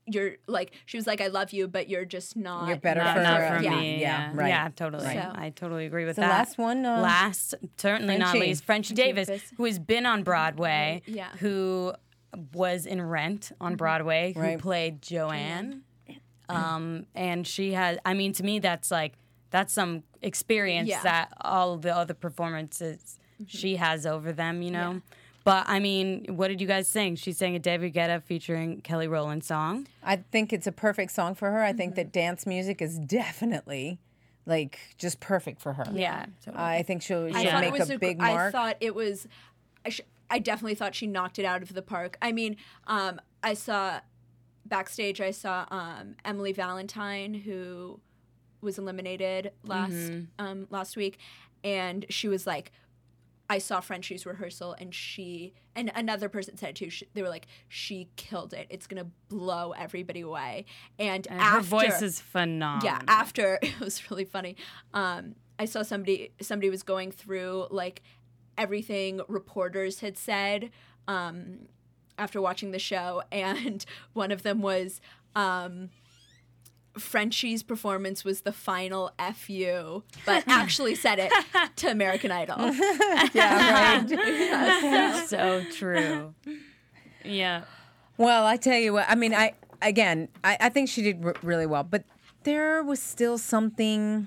you're like she was like I love you, but you're just not. You're better Not, for not her. for Yeah. me. Yeah, Yeah, right. Yeah, totally. So- I totally agree with The that. last one, uh, last, certainly not Frenchie. least, Frenchie Davis, Davis. who has been on Broadway, Yeah. who was in Rent on Broadway, who Right. played Joanne. Um, and she has, I mean, to me, that's like, that's some experience Yeah. that all the other performances she has over them, you know? But, I mean, what did you guys sing? She sang a David Guetta featuring Kelly Rowland song. I think it's a perfect song for her. I think that dance music is definitely like just perfect for her. Yeah. totally. I think she'll, she'll I thought make it was a a- big I mark. thought it was. I, sh- I definitely thought she knocked it out of the park. I mean, um, I saw backstage. I saw um, Emily Valentine, who was eliminated last Mm-hmm. um, last week, and she was like, I saw Frenchie's rehearsal, and she and another person said it too. She, they were like, she killed it. It's gonna blow everybody away. And, And after, her voice is phenomenal. yeah, after it was really funny. Um, I saw somebody somebody was going through like everything reporters had said um, after watching the show, and one of them was um, Frenchie's performance was the final F you, but actually said it to American Idol. yeah, right. So true. Yeah. Well, I tell you what. I mean, I again, I, I think she did r- really well, but there was still something.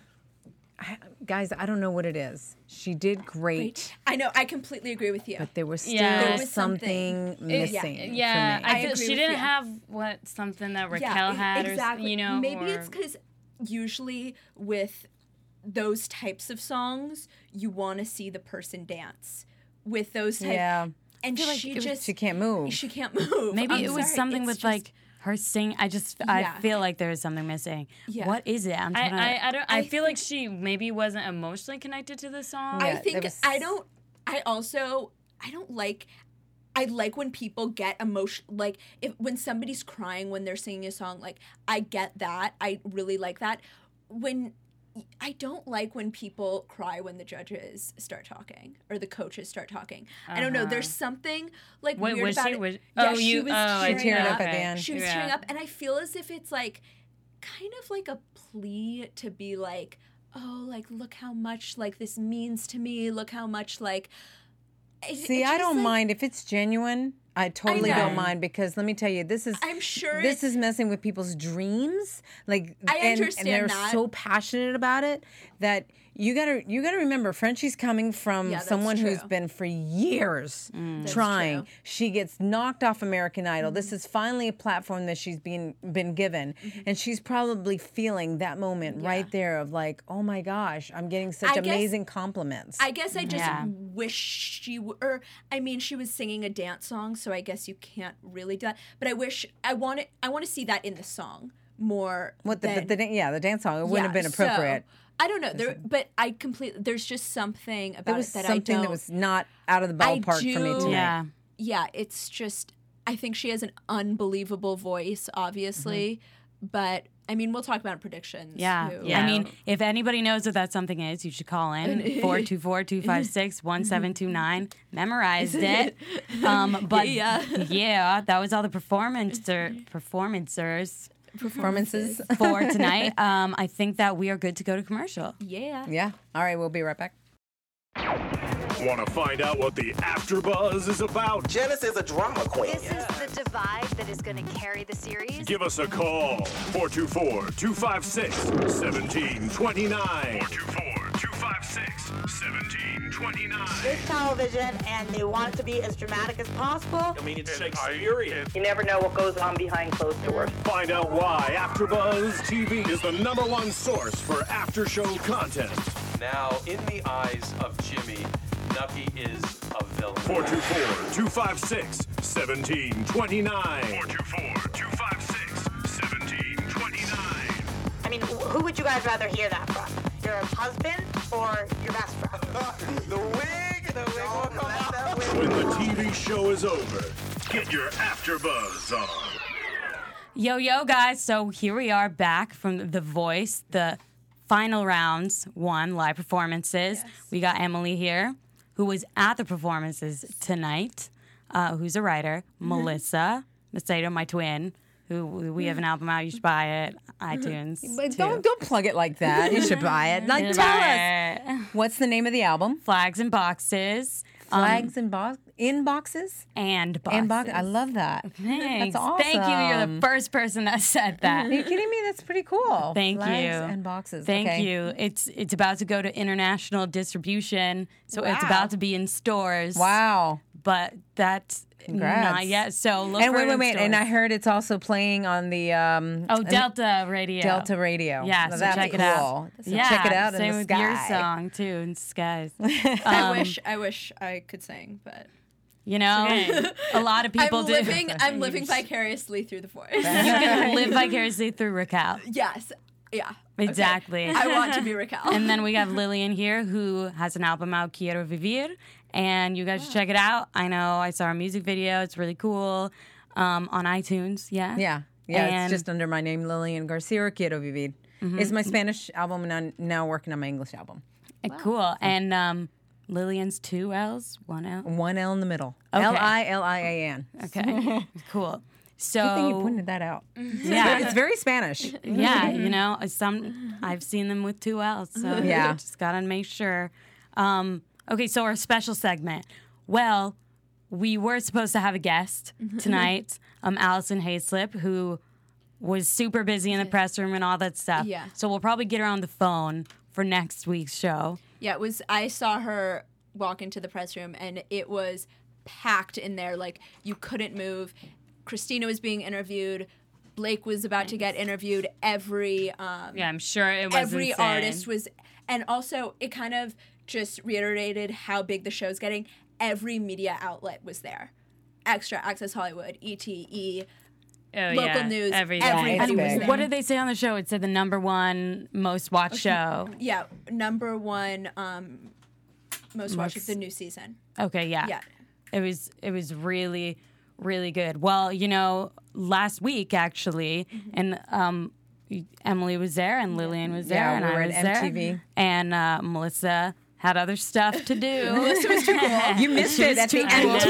I, guys, I don't know what it is. She did great, I know, I completely agree with you. but there was still Yeah. There was something, something. missing. Yeah, for me. I, I feel agree she with didn't you. have what something that Raquel yeah, had, exactly. or you know, maybe or, it's because usually with those types of songs, you want to see the person dance with those types. Yeah. and like she it was- just she can't move. She can't move. maybe I'm it was sorry, something it's with just- like her sing. I just Yeah. I feel like there is something missing. Yeah. What is it? I'm I, trying to. I, I don't. I, I feel like think- she maybe wasn't emotionally connected to the song. I Yeah, think there was- I don't. I also I don't like. I like when people get emotion. Like if when somebody's crying when they're singing a song. Like I get that. I really like that. When I don't like when people cry when the judges start talking or the coaches start talking. I don't know. Uh-huh. There's something like Wait, weird was about she? it. Was, Yeah, oh, she you. was oh, I tearing She teared up. up at the end. She was Yeah. tearing up, and I feel as if it's like kind of like a plea to be like, oh, like look how much like this means to me. Look how much like. it- See, it's I just, don't like, mind if it's genuine. I totally know. don't mind because let me tell you, this is I'm sure this it's- is messing with people's dreams. Like, I and, understand and they're that. so passionate about it that you gotta you gotta remember, Frenchie's coming from Yeah, that's someone who's true. been for years That's trying. true. She gets knocked off American Idol. Mm-hmm. This is finally a platform that she's been been given, and she's probably feeling that moment right there of like, oh my gosh, I'm getting such I guess- amazing compliments. I guess I just Yeah. wish she w- or I mean she was singing a dance song, so I guess you can't really do that. But I wish I want it. I want to see that in the song more. what the, than, the, the yeah the dance song it wouldn't have Yeah, been appropriate. So, I don't know. There, but I completely. There's just something about There was it that something I don't. that was not out of the I ballpark for me do- tonight. Yeah. Yeah, it's just. I think she has an unbelievable voice, obviously, but I mean, we'll talk about predictions. Yeah. too. I mean, if anybody knows what that something is, you should call in four two four, two five six, one seven two nine. Memorized it. Um, but Yeah. yeah, that was all the performancer, performancers Performances. for tonight. Um, I think that we are good to go to commercial. Yeah. Yeah. All right, we'll be right back. Want to find out what the AfterBuzz is about? Janice is a drama queen. This is the divide that is going to carry the series. Give us a call. four two four, two five six, one seven two nine. four two four, two five six, one seven two nine. It's television, and they want it to be as dramatic as possible. I mean, it's Shakespearean. You never know what goes on behind closed doors. Find out why AfterBuzz T V is the number one source for after-show content. Now, in the eyes of Jimmy, Nucky is a villain. four two four, two five six, one seven two nine. four two four, two five six, one seven two nine. I mean, wh- who would you guys rather hear that from? Your husband or your best friend? The wig! The wig will come out. When the T V show is over, get your AfterBuzz on. Yo, yo, guys. So here we are back from The Voice, the final rounds, one live performances. We got Emily here, who was at the performances tonight, uh, who's a writer. Melissa Macedo, my twin, who we have an album out. You should buy it. iTunes. But too. don't don't plug it like that. You should buy it. Like, You tell buy us it. what's the name of the album? Flags and Boxes. Flags and box in boxes and boxes. and box. I love that. Thanks. That's awesome. Thank you. You're the first person that said that. Are you kidding me? That's pretty cool. Thank Flags you. and boxes. Thank Okay. you. It's it's about to go to international distribution, so it's Wow. about to be in stores. Wow. But that's Congrats. not yet. So look And for wait, it wait, in wait. And I stores. heard it's also playing on the um Oh, on the- Delta Radio. Delta Radio. Yeah, Now so that's check it cool. out. So yeah, check it out in same the with sky. your song too, in skies. I Um, wish I wish I could sing, but You know, a lot of people I'm do. living I'm living vicariously through the voice. You can live vicariously through Raquel. Yes. Yeah. Okay. Exactly. I want to be Raquel. And then we have Lillian here, who has an album out, Quiero Vivir, and you guys should check it out. I know I saw a music video; it's really cool um, on iTunes. Yeah, Yeah. Yeah, And- it's just under my name, Lillian Garcia, Quiero Vivir. Mhm. It's my Spanish album, and I'm now working on my English album. Uh, Cool. And um, Lillian's two L's, one L. One L in the middle. Okay. L I L I A N. Okay, cool. So Good thing you pointed that out. Yeah. It's very Spanish. Yeah, you know, some I've seen them with two L's, so Yeah. just gotta make sure. Um, okay, so our special segment. Well, we were supposed to have a guest tonight, um, Allison Hayslip, who was super busy in the press room and all that stuff. Yeah. So we'll probably get her on the phone for next week's show. Yeah, it was. I saw her walk into the press room, and it was packed in there. Like you couldn't move. Christina was being interviewed. Blake was about to get interviewed. Every um, Yeah, I'm sure it was every insane. artist was, and also it kind of just reiterated how big the show's getting. Every media outlet was there. Extra Access Hollywood, E T E. Oh, Local yeah. news, Everything. everybody It's was big. there. What did they say on the show? It said the number one most watched show. Yeah, number one um, most watched of Most- the new season. Okay, yeah. Yeah. It was it was really really good. Well, you know, last week actually, Mm-hmm. and um, Emily was there and Lillian was there Yeah, and we I were was at there, M T V. and uh, Melissa had other stuff to do. Melissa was too cool. You missed She it was at the too M T V cool.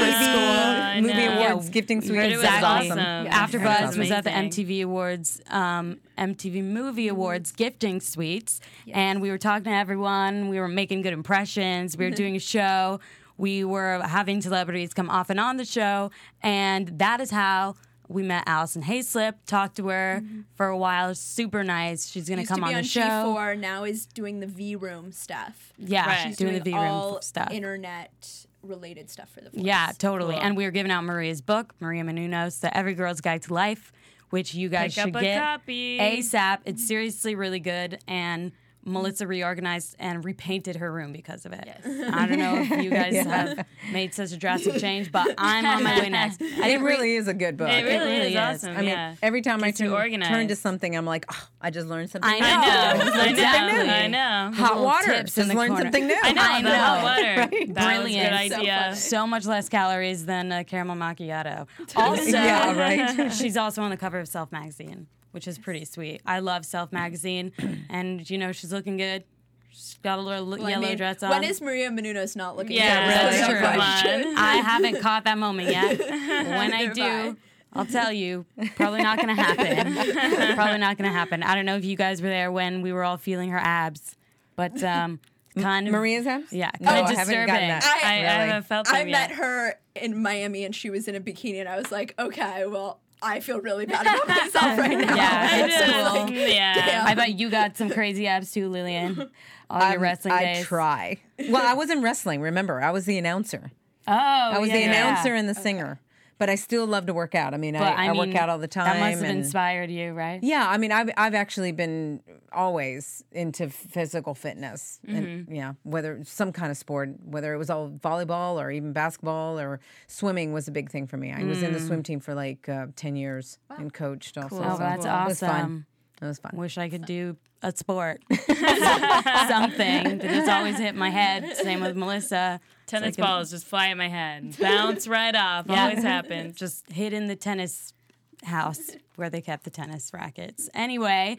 I Movie know. Awards Yeah, gifting suite. It It was was awesome. awesome. Yeah. AfterBuzz That was, was at the amazing. M T V Awards, um, M T V Movie Awards gifting suites, and we were talking to everyone. We were making good impressions. We were doing a show. We were having celebrities come off and on the show, and that is how we met Allison Hayslip. Talked to her for a while. Super nice. She's gonna Used come to be on the on show. G four, now is doing the V Room stuff. Yeah, She's doing, doing, the V Room all stuff. internet related stuff for the Voice. Yeah, totally. And we were giving out Maria's book, Maria Menounos, The Every Girl's Guide to Life, which you guys Pick should up a get copy. ASAP. It's seriously really good. And Melissa reorganized and repainted her room because of it. Yes. I don't know if you guys have made such a drastic change, but I'm on my way next. I It didn't re- really is a good book. It really, really is is. awesome. I mean, yeah. every time Gets I you turn, organized. turn to something, I'm like, oh, I just learned something. I new. know. I know. Learned I something know. new. I know. Hot Little water. tips in Just the learned corner. something new. I know. I the hot know. water. That Brilliant. was a good So idea. funny. So much less calories than a caramel macchiato. Also, Yeah, right. she's also on the cover of Self magazine, which is pretty sweet. I love Self magazine, and you know she's looking good. She's got a little Well, I yellow mean, dress on. When is Maria Menounos not looking Yeah, good? That's really. true. Come on. I haven't caught that moment yet. When I Neither do, have I'll tell you. Probably not going to happen. Probably not going to happen. I don't know if you guys were there when we were all feeling her abs, but um, kind of Maria's abs? Yeah, No, kind I of haven't gotten disturbing. that. I- I, I Really? haven't felt them I yet. met her in Miami and she was in a bikini and I was like, okay, well, I feel really bad about myself right now. Yeah, I it's just- cool. yeah. Damn. I bet you got some crazy abs too, Lillian. All your Um, wrestling I days. try. Well, I wasn't wrestling. Remember, I was the announcer. Oh, I was yeah, the yeah. announcer and the singer. But I still love to work out. I mean, But I, I, I work mean, out all the time. That must have and- inspired you, right? Yeah, I mean, I've I've actually been always into physical fitness, Mm-hmm. and yeah, whether some kind of sport, whether it was all volleyball or even basketball or swimming was a big thing for me. I was in the swim team for like uh, ten years and coached also. Oh, so that's It was fun. awesome. It was fun. Wish I could do a sport. Something that has always hit my head. Same with Melissa. Tennis It's like a- balls just fly at my head, bounce right off. Yeah. Always happens. Just hid in the tennis house where they kept the tennis rackets. Anyway,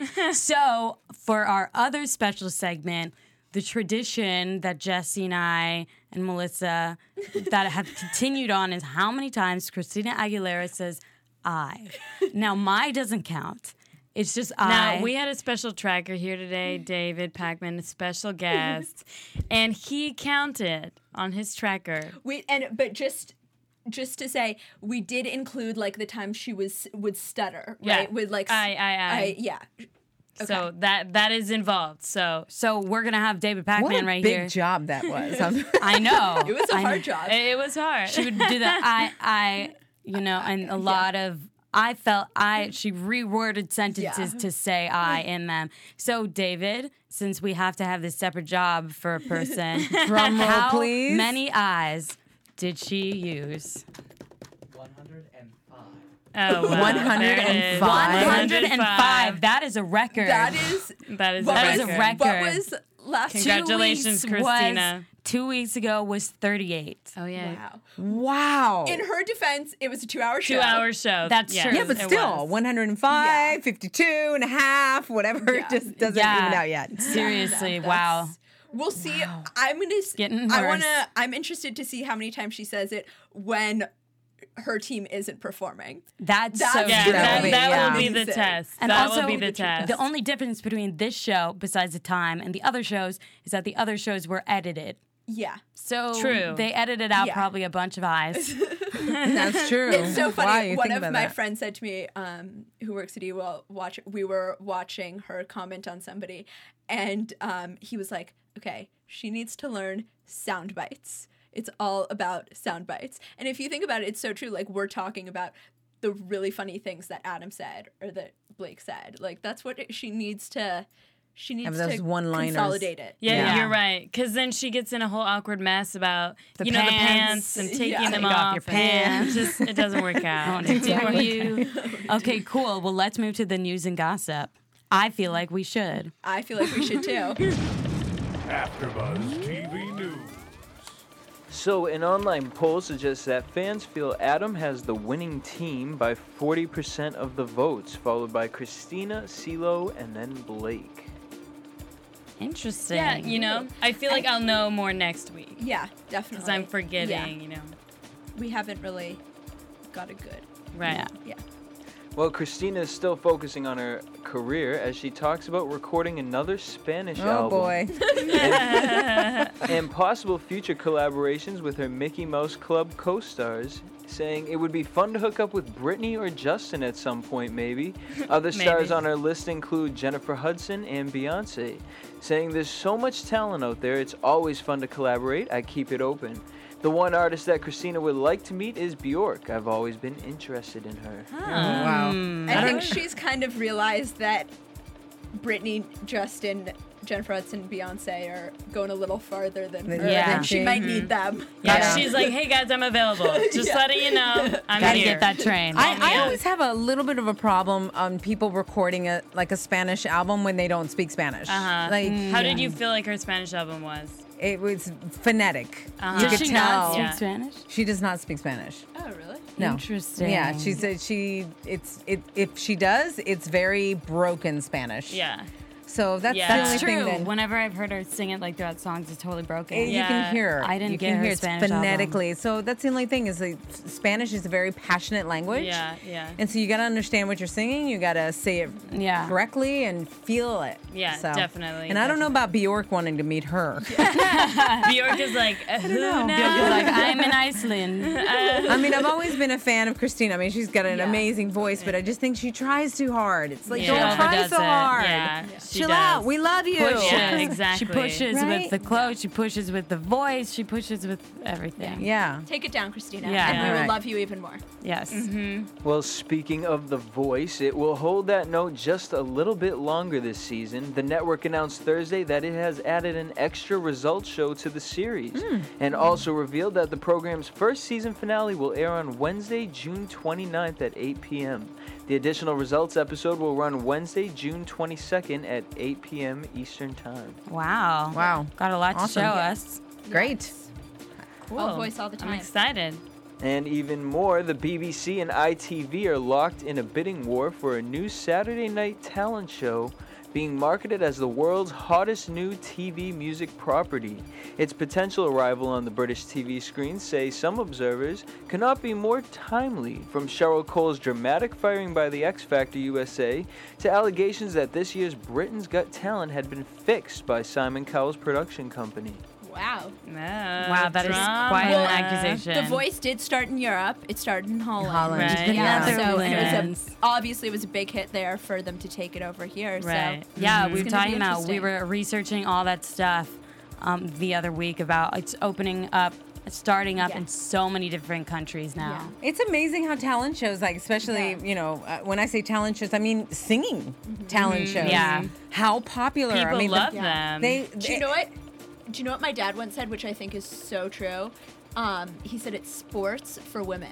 so for our other special segment, the tradition that Jesse and I and Melissa that have continued on is how many times Christina Aguilera says, I. Now, my doesn't count. It's just I. Now, we had a special tracker here today, David Packman, a special guest, and he counted on his tracker. We and but just just to say, we did include like the time she was would stutter, right? Yeah. With like I, I, I. yeah. So that that is involved. So So we're going to have David Packman What a right big here. job that was. I'm- I know. It was a I hard know. job. it, it was hard. She would do that. I, I, you know, and a lot of, I felt, I, she reworded sentences Yeah. to say I in them. So, David, since we have to have this separate job for a person, Drum roll, how please. many I's did she use? one hundred five. Oh, wow. one hundred There it is. five. one hundred five. That is a record. That is That is, what a is was, a record. record. What was last Two Congratulations, weeks Christina. Was, two weeks ago was thirty-eight. Oh, yeah. Wow. Wow. In her defense, it was a two-hour show. Two hour show. That's Yes, true. Yeah, but it still, was. one hundred five, Yeah. fifty-two and a half, whatever. Yeah. It just doesn't Yeah. even out yet. Seriously, That's- wow. We'll see. I'm gonna. s- Getting I worse. wanna. I'm interested to see how many times she says it when her team isn't performing. That's, That's so Yeah, true. that, be- that yeah. will be the Amazing. test. And that also, will be the test. the only difference between this show, besides the time, and the other shows is that the other shows were edited. Yeah. So True. they edited out Yeah. probably a bunch of eyes. That's true. It's so Wow, funny. you One think of about my that. friends said to me, um, who works at E W, watch. We were watching her comment on somebody, and um, he was like, "Okay, she needs to learn sound bites. It's all about sound bites." And if you think about it, it's so true. Like we're talking about the really funny things that Adam said or that Blake said. Like that's what it, she needs to. She needs those to one-liners. consolidate it. Yeah, Yeah. you're right. Because then she gets in a whole awkward mess about The you know the pants. pants and taking Yeah. them Take off your off. and pants. It just it doesn't work out. Do you? Okay, cool. Well, let's move to the news and gossip. I feel like we should. I feel like we should too. AfterBuzz T V News. So, an online poll suggests that fans feel Adam has the winning team by forty percent of the votes, followed by Christina, CeeLo, and then Blake. Interesting. Yeah, you know, I feel like I'll know more next week Yeah, definitely. because I'm forgetting. Yeah. You know, We haven't really got a good. right? Yeah. Yeah. Well, Christina is still focusing on her career as she talks about recording another Spanish Oh, album. boy. And possible future collaborations with her Mickey Mouse Club co-stars, saying it would be fun to hook up with Britney or Justin at some point, maybe. Other stars Maybe. on her list include Jennifer Hudson and Beyonce, saying there's so much talent out there, it's always fun to collaborate, I keep it open. The one artist that Christina would like to meet is Bjork. I've always been interested in her. Wow. I think she's kind of realized that Britney, Justin, Jennifer Hudson, Beyonce are going a little farther than her. Yeah. And she might need them. Yeah, Yeah. she's like, hey guys, I'm available. Just letting you know, I'm Gotta here. get that train. I, I Yeah. always have a little bit of a problem on people recording a like a Spanish album when they don't speak Spanish. Uh-huh. Like How did you feel like her Spanish album was? it was phonetic. Uh-huh. You Does could she tell. not speak Yeah. Spanish? She does not speak Spanish. Oh, really? No. Interesting. Yeah, she said she it's it if she does, it's very broken Spanish. Yeah. So that's Yeah. the That's only true. thing that Whenever I've heard her sing it like throughout songs, it's totally broken. it- you Yeah. can hear. I didn't you get can her hear it's Spanish album. phonetically. So that's the only thing is like Spanish is a very passionate language. Yeah, yeah. And so you got to understand what you're singing. You got to say it Yeah. correctly and feel it. Yeah, So- definitely, And I don't know about Bjork wanting to meet her. Bjork is like, uh, who know. knows? You're like, I'm in Iceland. I mean, I've always been a fan of Christina. I mean, she's got an Yeah. amazing voice, but I just think she tries too hard. It's like, Yeah. don't She try overdoes so it. hard. Yeah, she Chill does. out. We love you. Pushes. Yeah, exactly. She pushes Right? with the clothes. She pushes with the voice. She pushes with everything. Yeah. Take it down, Christina. Yeah. And we All will right. love you even more. Yes. Well, speaking of The Voice, it will hold that note just a little bit longer this season. The network announced Thursday that it has added an extra results show to the series, and also revealed that the program's first season finale will air on Wednesday, June twenty-ninth at eight p.m. The additional results episode will run Wednesday, June twenty-second at eight p.m. Eastern Time. Wow. Wow. Got a lot Awesome. to show Yeah. us. Great. All voice all the I'm time. excited. And even more, the B B C and I T V are locked in a bidding war for a new Saturday night talent show being marketed as the world's hottest new T V music property. Its potential arrival on the British T V screen, say some observers, cannot be more timely, from Cheryl Cole's dramatic firing by the X Factor U S A to allegations that this year's Britain's Got Talent had been fixed by Simon Cowell's production company. Wow. Wow, that is quite an accusation. The Voice did start in Europe. It started in Holland. Holland. Right. Yeah, Yeah. so and it was Netherlands. a, obviously it was a big hit there for them to take it over here. Right. So Yeah, it's we were gonna talking be about, we interesting. were researching all that stuff um, the other week about it's opening up, starting up Yeah. in so many different countries now. It's amazing how talent shows, like especially, you know, uh, when I say talent shows, I mean singing talent Mhm. shows. Yeah. How popular. People I mean, love the, them. They, Do they you know what? Do you know what my dad once said, which I think is so true? Um, he said it's sports for women.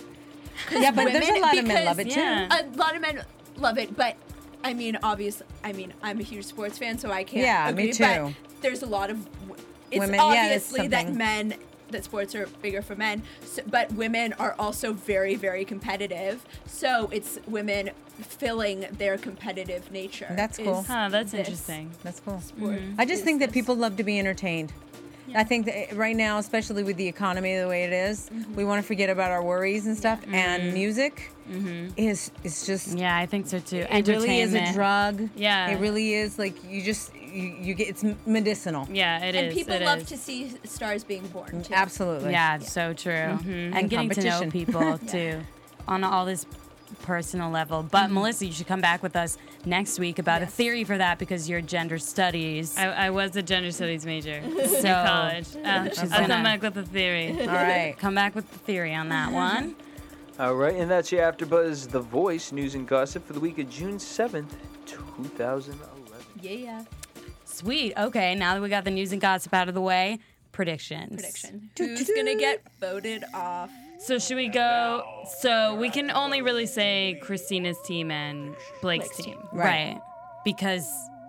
'Cause Yeah, but there's a women- lot of men because love it too. Yeah. A lot of men love it, but I mean, obvious. I mean, I'm a huge sports fan, so I can't. Yeah, agree, me too. But there's a lot of. w- It's Women- yeah, that's obviously that something. men. That sports are bigger for men, so, but women are also very, very competitive. So it's women filling their competitive nature. That's cool. is Huh, that's this interesting. That's cool. sport I just is think that this. people love to be entertained. I think that right now, especially with the economy the way it is, Mm-hmm. we want to forget about our worries and stuff. And music is is just Yeah, I think so too. it really is a Entertainment. drug. Yeah. it really is. Like you just you, you get it's medicinal. Yeah, it is. And people it love is. to see stars being born too. Absolutely. Yeah, it's so true. And And getting to know competition. people too on all this personal level. But Melissa, you should come back with us next week about a Yes. theory for that because you're gender studies. I, I was a gender studies major in So, college. Uh, she's I'll gonna- come back with a theory. All right. Come back with the theory on that one. All right, and that's your AfterBuzz The Voice news and gossip for the week of June seventh, two thousand eleven. Yeah. Sweet. Okay, now that we got the news and gossip out of the way, predictions. Prediction. Who's gonna get voted off? So should we go? So we can only really say Christina's team and Blake's, Blake's team. team. Right. Because,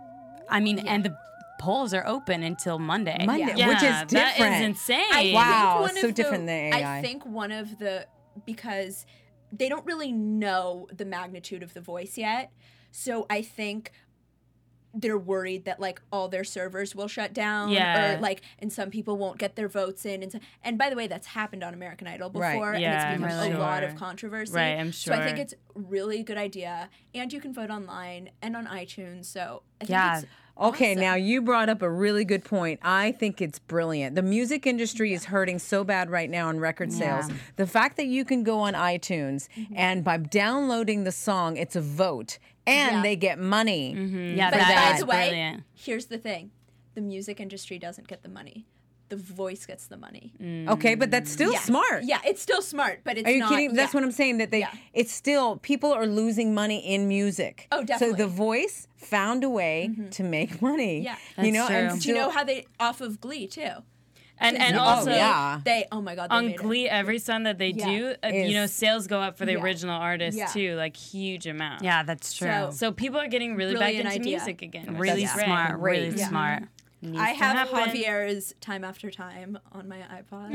I mean, and the polls are open until Monday. Monday, Yeah, which is that different. is insane. I Wow, think one so of different the, than A I. I think one of the because they don't really know the magnitude of the Voice yet, so I think they're worried that like all their servers will shut down, Yeah. or like, and some people won't get their votes in, and so, and by the way, that's happened on American Idol Right. before, Yeah, and I'm it's become a lot sure. of controversy. Right, I'm So I think sure. it's a really good idea, and you can vote online and on iTunes. So I think Yeah. it's Okay, awesome. now you brought up a really good point. I think it's brilliant. The music industry is hurting so bad right now on record sales. Yeah. The fact that you can go on iTunes Mm-hmm. and by downloading the song, it's a vote and Yeah. they get money. Yeah, But that by is the way, brilliant. here's the thing: the music industry doesn't get the money. The Voice gets the money. Okay, but that's still Yeah. smart. Yeah, it's still smart, but it's Are you not, kidding? That's yeah. what I'm saying. That they, Yeah. it's still people are losing money in music. Oh, So definitely. the Voice found a way to make money. Yeah. you That's know. true. And Do you know still- how they off of Glee too? And and Oh, also yeah. They oh my god they on made it. Glee, every song that they Yeah. do, uh, Is- you know, sales go up for the Yeah. original artist Yeah. too, like huge amount. Yeah, that's true. So- So people are getting really back Brilliant into idea. music again. which really is great. smart, really Great. Yeah. smart. Needs I to have happen. Javier's "Time After Time" on my iPod.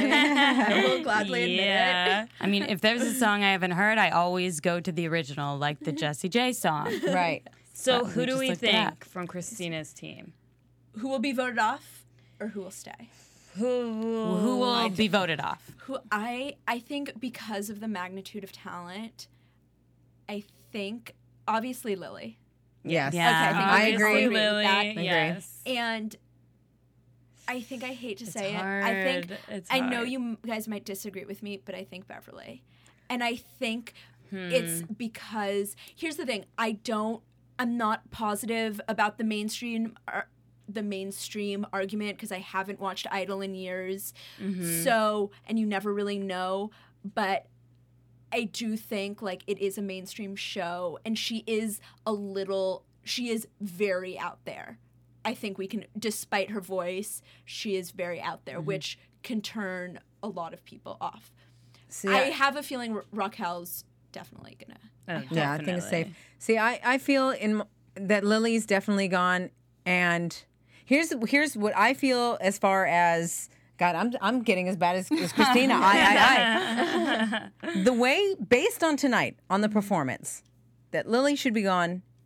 I, I will gladly admit Yeah. it. I mean, if there's a song I haven't heard, I always go to the original, like the Jessie J song. right. So Uh, who we do just we looked it think up. from Christina's team? Who will be voted off, or who will stay? Who Who will be voted off? Who I I think because of the magnitude of talent, I think obviously Lily. Yes. Yeah. Okay, I think I we can agree. all Obviously, with Lily. that. agree. Yes. And I think I hate to It's say hard. it. I think It's I know hard. you m- guys might disagree with me, but I think Beverly. And I think it's because here's the thing. I don't I'm not positive about the mainstream ar- the mainstream argument because I haven't watched Idol in years. So, and you never really know, but I do think like it is a mainstream show and she is a little she is very out there. I think we can despite her voice, she is very out there, which can turn a lot of people off. See, I I- have a feeling Ra- Raquel's definitely gonna Oh, Yeah, I think it's safe. definitely. See, I, I feel in m- that Lily's definitely gone, and here's here's what I feel as far as God. I'm I'm getting as bad as, as Christina. I, I, I the way based on tonight on the performance that Lily should be gone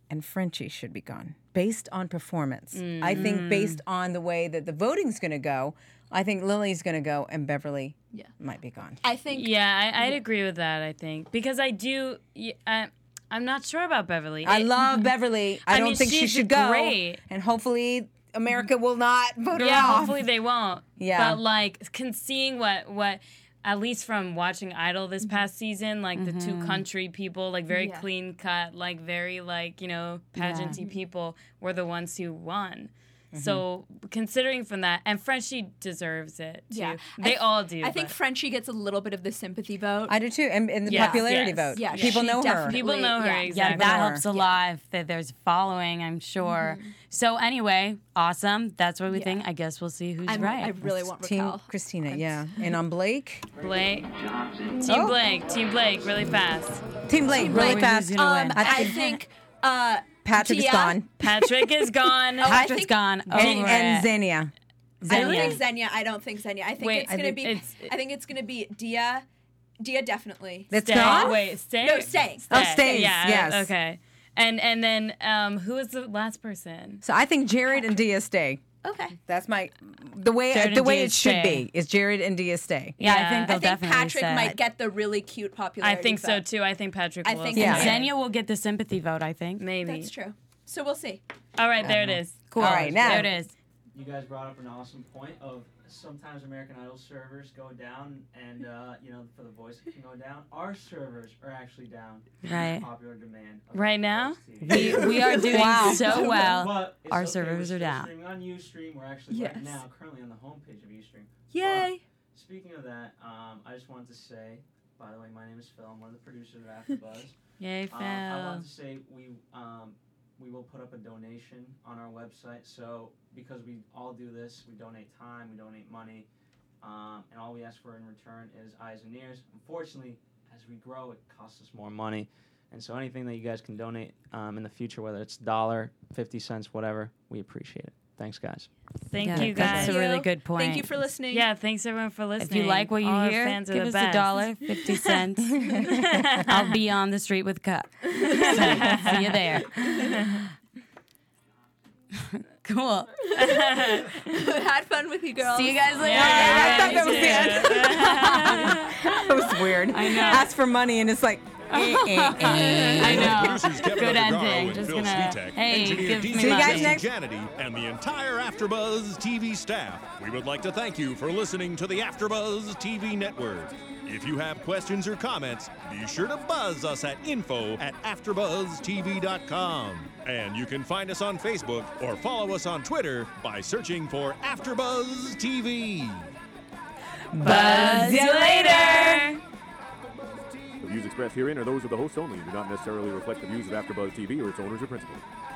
and Frenchie should be gone based on performance. Mm. I think based on the way that the voting's going to go, I think Lily's going to go and Beverly yeah. might be gone. I think. Yeah, I, I'd yeah. agree with that, I think. Because I do. I, I'm not sure about Beverly. I it, love Beverly. I, I don't mean, think she should go. Great. And hopefully America will not vote her yeah, off. hopefully they won't. Yeah. But like, con- seeing what what. At least from watching Idol this past season, like mm-hmm. the two country people, like very yeah. clean cut, like very like, you know, pageanty yeah. people were the ones who won. Mm-hmm. So considering from that, and Frenchie deserves it too. Yeah. They th- all do. I think but. Frenchie gets a little bit of the sympathy vote. I do too, and, and the yes, popularity yes. vote. Yeah, people know her. People know her, yeah. exactly. Yeah, that helps a lot if that there's following, I'm sure. Mm-hmm. So anyway, awesome. That's what we yeah. think. I guess we'll see who's I'm, right. I really want Team Raquel. Christina, yeah. And on Blake? Blake. Team oh. Blake. Team Blake, really fast. Team Blake, Team really Blake. fast. Um, I, I think... Uh, Patrick Tia. is gone. Patrick is gone. oh, Patrick's think, gone. Over and, and Xenia. Xenia. I don't think Xenia. I don't think Xenia. I think Wait, it's gonna think be. it's, I think it's gonna be Dia. Dia definitely. That's stay. gone? Wait, stay. No, stay. Oh, stay. Yeah. Yes. Okay. And and then um, who is the last person? So I think Jared and Dia stay. Okay. That's my the way Jared the and way Dia it should stay. be is Jared and Dia stay. Yeah, Yeah, I think they'll I think definitely Patrick say. might get the really cute popularity I think so vote. too. I think Patrick I will. think Yeah. And Xenia will get the sympathy vote, I think. Maybe. That's true. So we'll see. All right, there it is. Cool. All right, now. There it is. You guys brought up an awesome point of sometimes American Idol servers go down, and uh, you know, for The Voice it can go down. Our servers are actually down. Right. Popular demand. Right now? We, we are doing Wow. so well. But it's Our okay, servers we're are still down. streaming on Ustream. We're actually Yes. right now currently on the homepage of Ustream. Yay. But speaking of that, um, I just wanted to say, by the way, my name is Phil. I'm one of the producers of AfterBuzz. Yay, Phil. Um, I wanted to say we um, we will put up a donation on our website. So because we all do this, we donate time, we donate money, um, and all we ask for in return is eyes and ears. Unfortunately, as we grow, it costs us more money. And so anything that you guys can donate um, in the future, whether it's a dollar, fifty cents, whatever, we appreciate it. Thanks, guys. Thank Yeah, you, guys. That's a really good point. Thank you for listening. Yeah, thanks everyone for listening. If you like what you All our hear, fans are give the us best. a dollar, fifty cents. I'll be on the street with a cup. So, see you there. Cool. Had fun with you girls. See you guys later. Yeah, I thought that was the end. That was weird. I know. Ask for money and it's like, eh, eh, eh. I know. Producers Kevin Good Undergaro ending. and Just Phil gonna, Svitek, hey, engineer give D me J See you guys money. next- Janity, and the entire AfterBuzz T V staff. We would like to thank you for listening to the AfterBuzz T V network. If you have questions or comments, be sure to buzz us at info at after buzz t v dot com. And you can find us on Facebook or follow us on Twitter by searching for AfterBuzz T V. Buzz you later. The views expressed herein are those of the hosts only and do not necessarily reflect the views of AfterBuzz T V or its owners or principals.